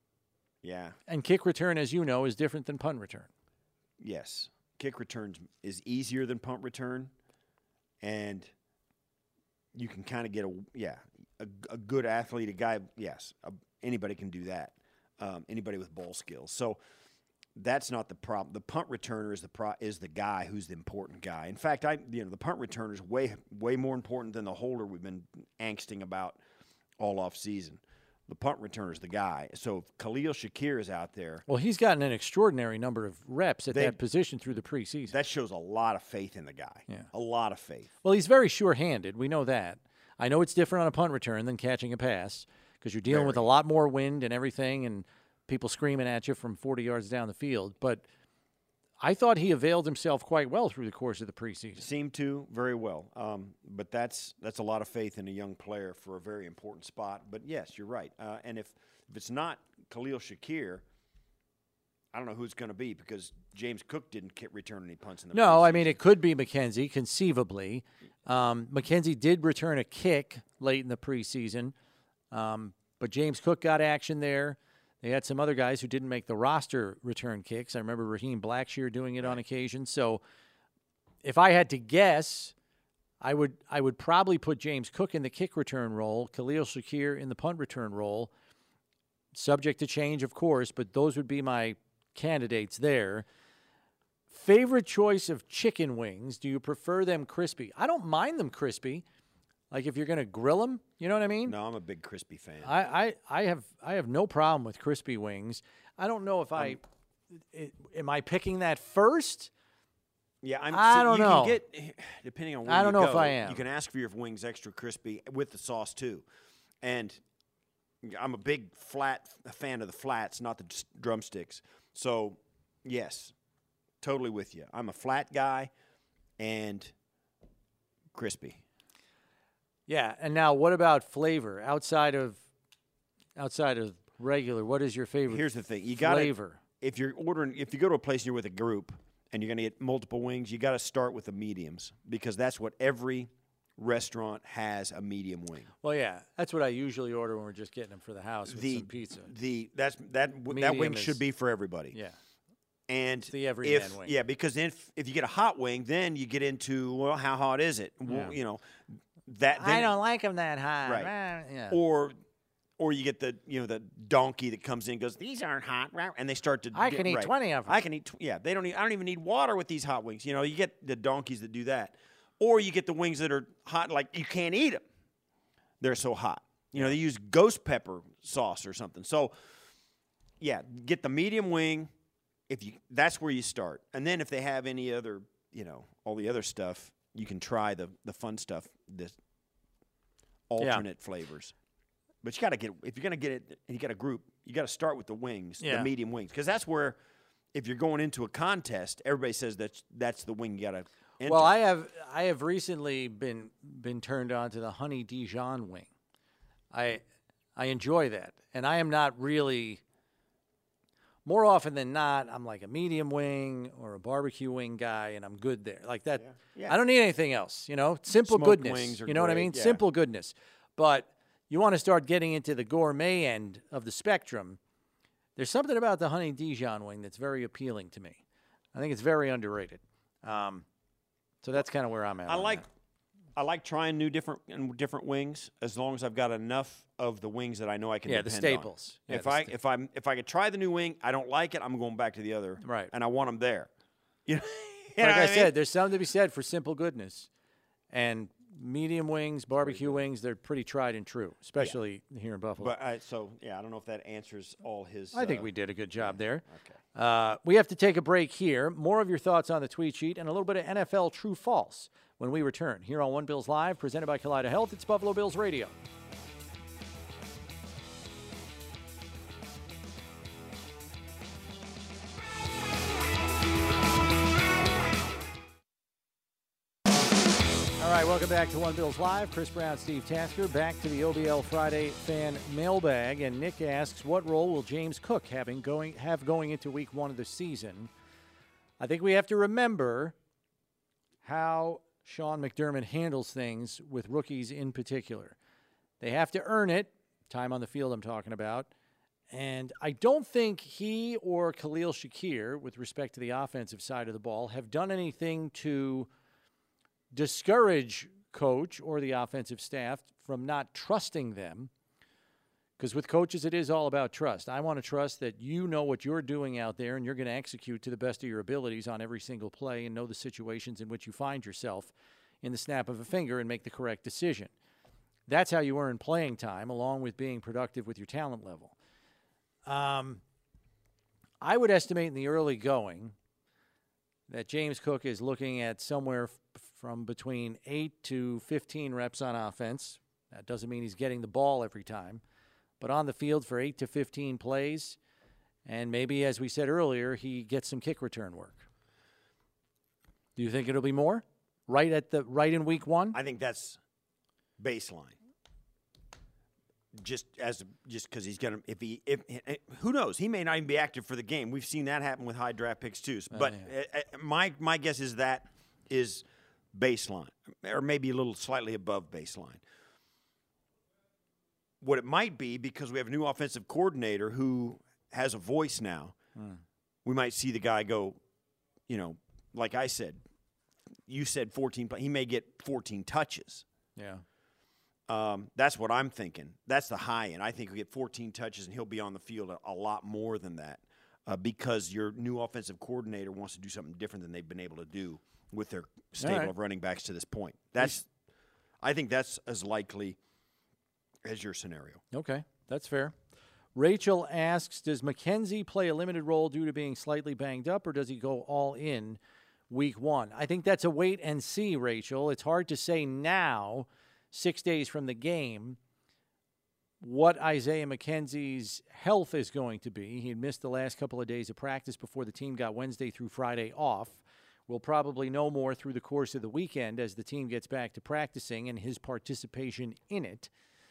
And kick return, as you know, is different than punt return. Yes. Kick return is easier than punt return. And you can kind of get a good athlete, a guy, anybody can do that. Anybody with ball skills. So that's not the problem. The punt returner is the guy who's the important guy. In fact, the punt returner is way more important than the holder we've been angsting about all off season. The punt returner is the guy. So if Khalil Shakir is out there, well, he's gotten an extraordinary number of reps at that position through the preseason. That shows a lot of faith in the guy. Yeah, a lot of faith. Well, he's very sure-handed. We know that. I know it's different on a punt return than catching a pass because you're dealing with a lot more wind and everything, and people screaming at you from 40 yards down the field. But I thought he availed himself quite well through the course of the preseason. Seemed to very well. But that's a lot of faith in a young player for a very important spot. But, yes, you're right. And if it's not Khalil Shakir, I don't know who it's going to be because James Cook didn't return any punts in the preseason. No, I mean, it could be McKenzie, conceivably. McKenzie did return a kick late in the preseason. But James Cook got action there. They had some other guys who didn't make the roster return kicks. I remember Raheem Blackshear doing it on occasion. So if I had to guess, I would probably put James Cook in the kick return role, Khalil Shakir in the punt return role, subject to change, of course, but those would be my candidates there. Favorite choice of chicken wings, do you prefer them crispy? I don't mind them crispy. Like if you're going to grill them, you know what I mean? No, I'm a big crispy fan. I have no problem with crispy wings. I don't know if am I picking that first? Yeah, I don't know. Can get, depending on where I don't know go, if I am. You can ask for your wings extra crispy with the sauce too. And I'm a big fan of the flats, not the drumsticks. So, yes, totally with you. I'm a flat guy, and crispy. Yeah, and now what about flavor outside of regular? What is your favorite? Here's the thing: you got flavor. If you go to a place and you're with a group and you're going to get multiple wings, you got to start with the mediums because that's what every restaurant has, a medium wing. Well, yeah, that's what I usually order when we're just getting them for the house with some pizza. That wing should be for everybody. Yeah. And it's the everyman wing. Yeah, because then if you get a hot wing, then you get into, well, how hot is it? Yeah. Well, I don't like them that hot. Right. Yeah. Or you get the donkey that comes in and goes, these aren't hot, and they start to. I can eat 20 of them. I can eat. I don't even need water with these hot wings. You get the donkeys that do that, or you get the wings that are hot, like you can't eat them. They're so hot. They use ghost pepper sauce or something. So, yeah, get the medium wing. That's where you start, and then if they have any other, all the other stuff, you can try the fun stuff, the alternate flavors. But you got to if you're going to get it, and you got a group, you got to start with the wings, the medium wings, because that's where, if you're going into a contest, everybody says that's the wing you got to enter. Well, I have recently been turned on to the honey Dijon wing. I enjoy that, and I am not really. More often than not, I'm like a medium wing or a barbecue wing guy, and I'm good there. Like that, I don't need anything else. Simple Smoked goodness. wings are You know what I great, mean? yeah. Simple goodness, but. You want to start getting into the gourmet end of the spectrum, there's something about the honey Dijon wing that's very appealing to me. I think it's very underrated. So that's kind of where I'm at. I like trying different wings as long as I've got enough of the wings that I know I can depend the staples. on. Yeah, If I could try the new wing, I don't like it, I'm going back to the other. Right. And I want them there. Like I said, there's something to be said for simple goodness. And medium wings, barbecue wings, they're pretty tried and true, especially here in Buffalo. But I don't know if that answers all his. I think we did a good job there. Okay. We have to take a break here. More of your thoughts on the tweet sheet and a little bit of NFL true false when we return here on One Bills Live, presented by Kaleida Health. It's Buffalo Bills Radio. All right, welcome back to One Bills Live. Chris Brown, Steve Tasker, back to the OBL Friday fan mailbag. And Nick asks, what role will James Cook have going into week one of the season? I think we have to remember how Sean McDermott handles things with rookies in particular. They have to earn it, time on the field I'm talking about. And I don't think he or Khalil Shakir, with respect to the offensive side of the ball, have done anything to discourage coach or the offensive staff from not trusting them, because with coaches it is all about trust. I want to trust that you know what you're doing out there and you're going to execute to the best of your abilities on every single play and know the situations in which you find yourself in the snap of a finger and make the correct decision. That's how you earn playing time, along with being productive with your talent level. I would estimate in the early going that James Cook is looking at somewhere from between 8 to 15 reps on offense. That doesn't mean he's getting the ball every time, but on the field for 8 to 15 plays, and maybe, as we said earlier, he gets some kick return work. Do you think it'll be more? Right in week one? I think that's baseline. Just because he's gonna, if who knows, he may not even be active for the game. We've seen that happen with high draft picks too. But my guess is that is baseline, or maybe a little slightly above baseline. What it might be, because we have a new offensive coordinator who has a voice now, we might see the guy go, like I said, you said 14, he may get 14 touches. Yeah. That's what I'm thinking. That's the high end. I think we get 14 touches, and he'll be on the field a lot more than that because your new offensive coordinator wants to do something different than they've been able to do with their stable of running backs to this point. I think that's as likely as your scenario. Okay, that's fair. Rachel asks, does McKenzie play a limited role due to being slightly banged up, or does he go all in week one? I think that's a wait and see, Rachel. It's hard to say now, 6 days from the game, what Isaiah McKenzie's health is going to be. He had missed the last couple of days of practice before the team got Wednesday through Friday off. We'll probably know more through the course of the weekend as the team gets back to practicing and his participation in it.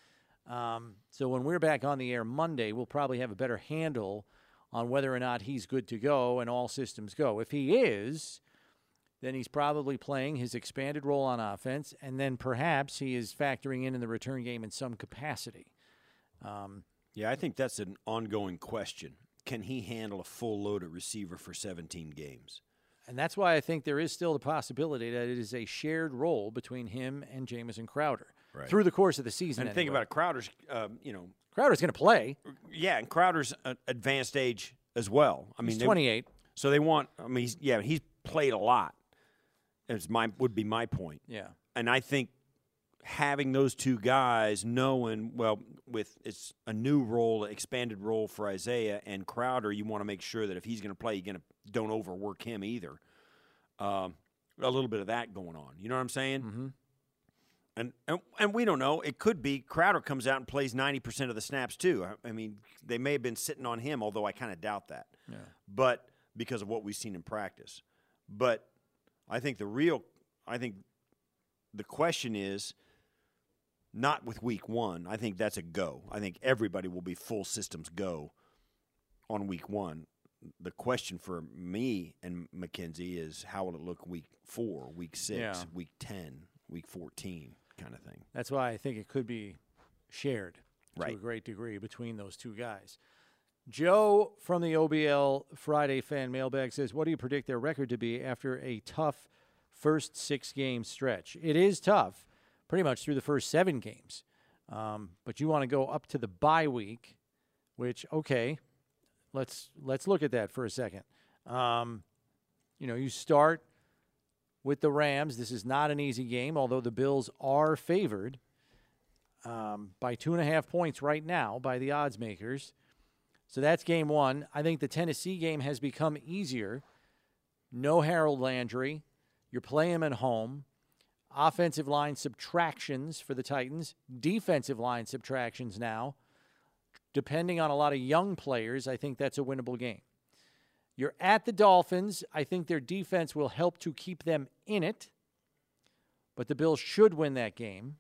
So when we're back on the air Monday, we'll probably have a better handle on whether or not he's good to go and all systems go. If he is, then he's probably playing his expanded role on offense, and then perhaps he is factoring in the return game in some capacity. Yeah, I think that's an ongoing question. Can he handle a full load at receiver for 17 games? And that's why I think there is still the possibility that it is a shared role between him and Jamison Crowder through the course of the season. And think about it, Crowder's, Crowder's going to play. Yeah, and Crowder's advanced age as well. I mean, he's 28. So they want. I mean, he's played a lot. Would be my point. Yeah, and I think having those two guys, knowing it's a new role, expanded role for Isaiah and Crowder. You want to make sure that if he's going to play, don't overwork him either. A little bit of that going on. You know what I'm saying? Mm-hmm. And we don't know. It could be Crowder comes out and plays 90% of the snaps too. I mean, they may have been sitting on him, although I kind of doubt that. Yeah. But because of what we've seen in practice. But I think the question is not with week one. I think that's a go. I think everybody will be full systems go on week one. The question for me and Mackenzie is how will it look week 4, week 6, week 10, week 14 kind of thing. That's why I think it could be shared to right. a great degree between those two guys. Joe from the OBL Friday Fan Mailbag says, what do you predict their record to be after a tough first 6-game stretch? It is tough, pretty much through the first 7 games. But you want to go up to the bye week, which, okay, let's look at that for a second. You start with the Rams. This is not an easy game, although the Bills are favored by 2.5 points right now by the odds makers. So that's game 1. I think the Tennessee game has become easier. No Harold Landry. You're playing him at home. Offensive line subtractions for the Titans. Defensive line subtractions now. Depending on a lot of young players, I think that's a winnable game. You're at the Dolphins. I think their defense will help to keep them in it. But the Bills should win that game.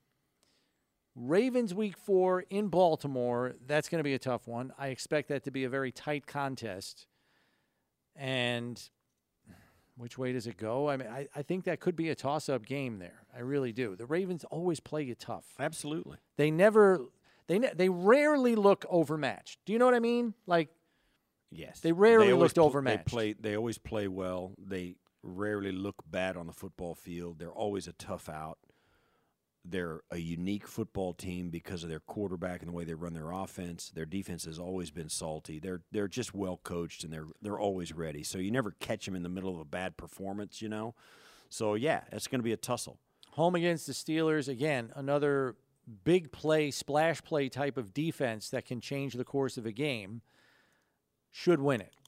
Ravens week 4 in Baltimore, that's going to be a tough one. I expect that to be a very tight contest. And which way does it go? I mean, I think that could be a toss-up game there. I really do. The Ravens always play you tough. Absolutely. They rarely look overmatched. Do you know what I mean? Like, yes. They rarely looked overmatched. They always play well. They rarely look bad on the football field. They're always a tough out. They're a unique football team because of their quarterback and the way they run their offense. Their defense has always been salty. They're just well coached and they're always ready. So you never catch them in the middle of a bad performance, So yeah, it's going to be a tussle. Home against the Steelers, again, another big play, splash play type of defense that can change the course of a game. Should win it.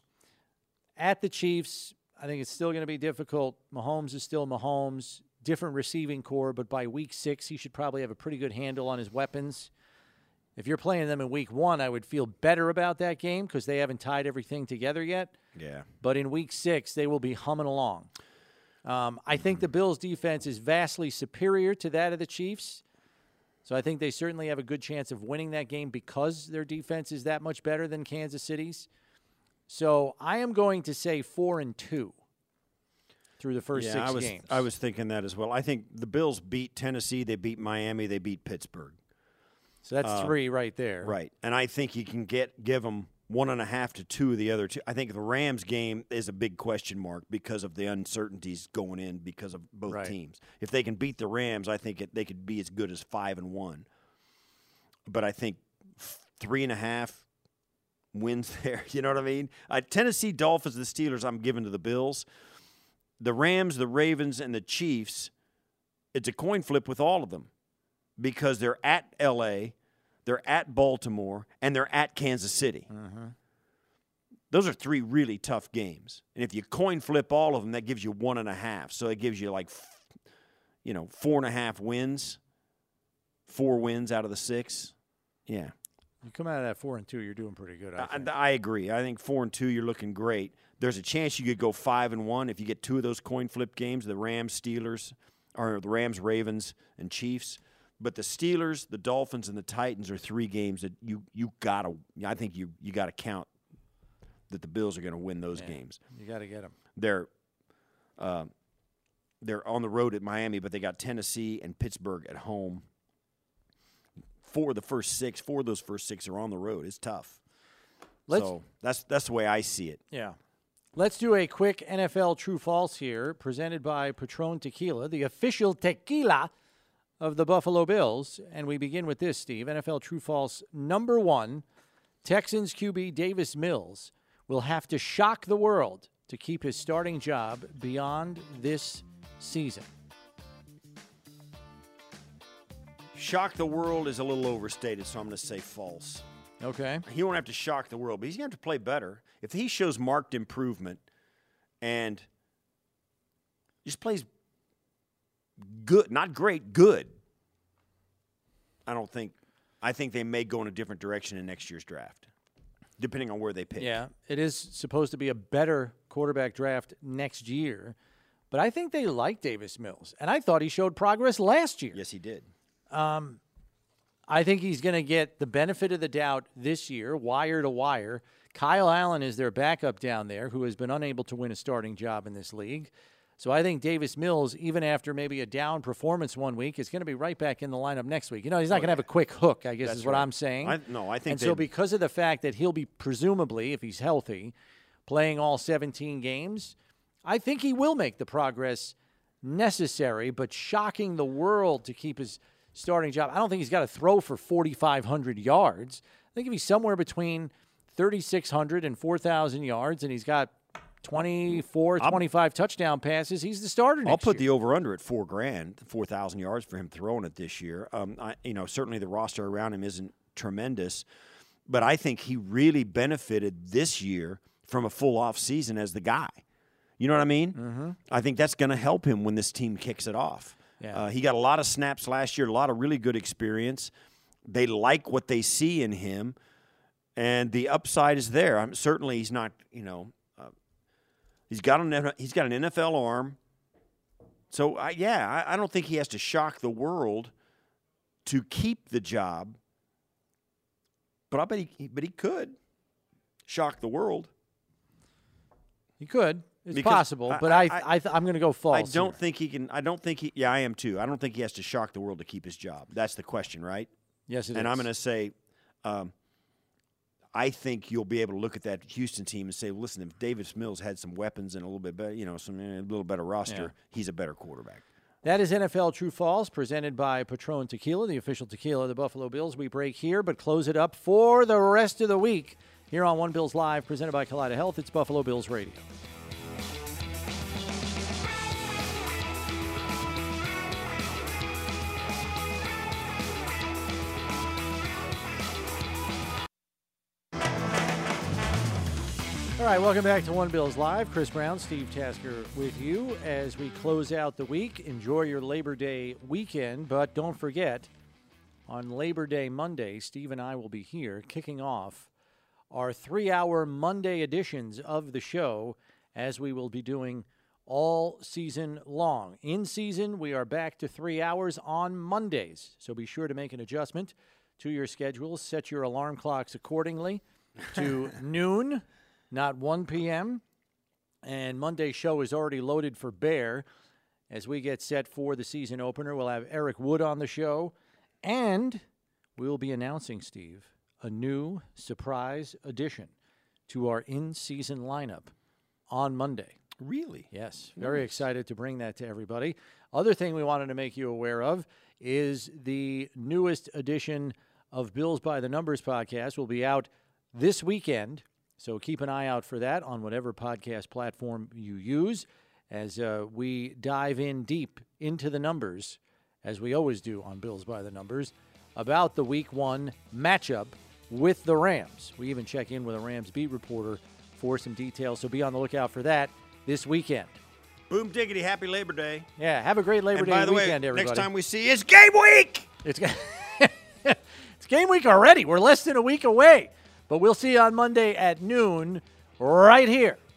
At the Chiefs, I think it's still going to be difficult. Mahomes is still Mahomes. Different receiving core, but by week 6, he should probably have a pretty good handle on his weapons. If you're playing them in week 1, I would feel better about that game because they haven't tied everything together yet. Yeah. But in week 6, they will be humming along. I think the Bills' defense is vastly superior to that of the Chiefs. So I think they certainly have a good chance of winning that game because their defense is that much better than Kansas City's. So I am going to say 4-2. Through the first 6 games. I was thinking that as well. I think the Bills beat Tennessee, they beat Miami, they beat Pittsburgh. So that's 3 right there. Right. And I think you can give them 1.5 to 2 of the other 2. I think the Rams game is a big question mark because of the uncertainties going in because of both teams. If they can beat the Rams, I think they could be as good as 5-1. But I think 3.5 wins there. You know what I mean? Tennessee, Dolphins, the Steelers, I'm giving to the Bills. The Rams, the Ravens, and the Chiefs, it's a coin flip with all of them because they're at L.A., they're at Baltimore, and they're at Kansas City. Mm-hmm. Those are 3 really tough games. And if you coin flip all of them, that gives you 1.5. So it gives you 4.5 wins, 4 wins out of the 6. Yeah. You come out of that 4-2, you're doing pretty good. I think. I agree. I think 4-2, you're looking great. There's a chance you could go 5-1 if you get 2 of those coin flip games, the Rams, Steelers, or the Rams, Ravens, and Chiefs. But the Steelers, the Dolphins, and the Titans are 3 games that you gotta. I think you gotta count that the Bills are going to win those games. You got to get them. They're on the road at Miami, but they got Tennessee and Pittsburgh at home. 4 of those first 6 are on the road. It's tough. So that's the way I see it. Yeah. Let's do a quick NFL true-false here, presented by Patron Tequila, the official tequila of the Buffalo Bills. And we begin with this, Steve. NFL true-false number 1, Texans QB Davis Mills will have to shock the world to keep his starting job beyond this season. Shock the world is a little overstated, so I'm going to say false. Okay. He won't have to shock the world, but he's going to have to play better. If he shows marked improvement and just plays good, not great, good, I think they may go in a different direction in next year's draft, depending on where they pick. Yeah, it is supposed to be a better quarterback draft next year, but I think they like Davis Mills, and I thought he showed progress last year. Yes, he did. I think he's going to get the benefit of the doubt this year, wire to wire. Kyle Allen is their backup down there who has been unable to win a starting job in this league. So I think Davis Mills, even after maybe a down performance one week, is going to be right back in the lineup next week. You know, he's not going to have a quick hook, I guess is what I'm saying. I think. And so because of the fact that he'll be presumably, if he's healthy, playing all 17 games, I think he will make the progress necessary, but shocking the world to keep his starting job. I don't think he's got to throw for 4,500 yards. I think if he's somewhere between 3,600 and 4,000 yards and he's got 24, 25 touchdown passes, he's the starter next year. I'll put the over-under at $4,000, 4,000 yards for him throwing it this year. Certainly the roster around him isn't tremendous, but I think he really benefited this year from a full off season as the guy. You know what I mean? Mm-hmm. I think that's going to help him when this team kicks it off. Yeah. He got a lot of snaps last year, a lot of really good experience. They like what they see in him, and the upside is there. Certainly he's not, he's got an NFL arm. So, I don't think he has to shock the world to keep the job. But I bet he could shock the world. He could. It's possible, but I'm going to go false. I don't think he can. Yeah, I am too. I don't think he has to shock the world to keep his job. That's the question, right? Yes, it is. And I'm going to say, I think you'll be able to look at that Houston team and say, listen, if Davis Mills had some weapons and a little bit better, a little better roster, he's a better quarterback. That is NFL True False, presented by Patron Tequila, the official tequila of the Buffalo Bills. We break here, but close it up for the rest of the week here on One Bills Live, presented by Kaleida Health. It's Buffalo Bills Radio. All right, welcome back to One Bills Live. Chris Brown, Steve Tasker with you as we close out the week. Enjoy your Labor Day weekend, but don't forget, on Labor Day Monday, Steve and I will be here kicking off our 3-hour Monday editions of the show, as we will be doing all season long. In season, we are back to 3 hours on Mondays, so be sure to make an adjustment to your schedules. Set your alarm clocks accordingly to noon. Not 1 p.m., and Monday's show is already loaded for bear. As we get set for the season opener, we'll have Eric Wood on the show, and we'll be announcing, Steve, a new surprise addition to our in-season lineup on Monday. Really? Yes. Very excited to bring that to everybody. Other thing we wanted to make you aware of is the newest edition of Bills by the Numbers podcast will be out this weekend. So keep an eye out for that on whatever podcast platform you use as we dive in deep into the numbers, as we always do on Bills by the Numbers, about the Week 1 matchup with the Rams. We even check in with a Rams beat reporter for some details, so be on the lookout for that this weekend. Boom diggity, happy Labor Day. Yeah, have a great Labor Day weekend, everybody. Next time we see you, it's game week! It's It's game week already. We're less than a week away. But we'll see you on Monday at noon right here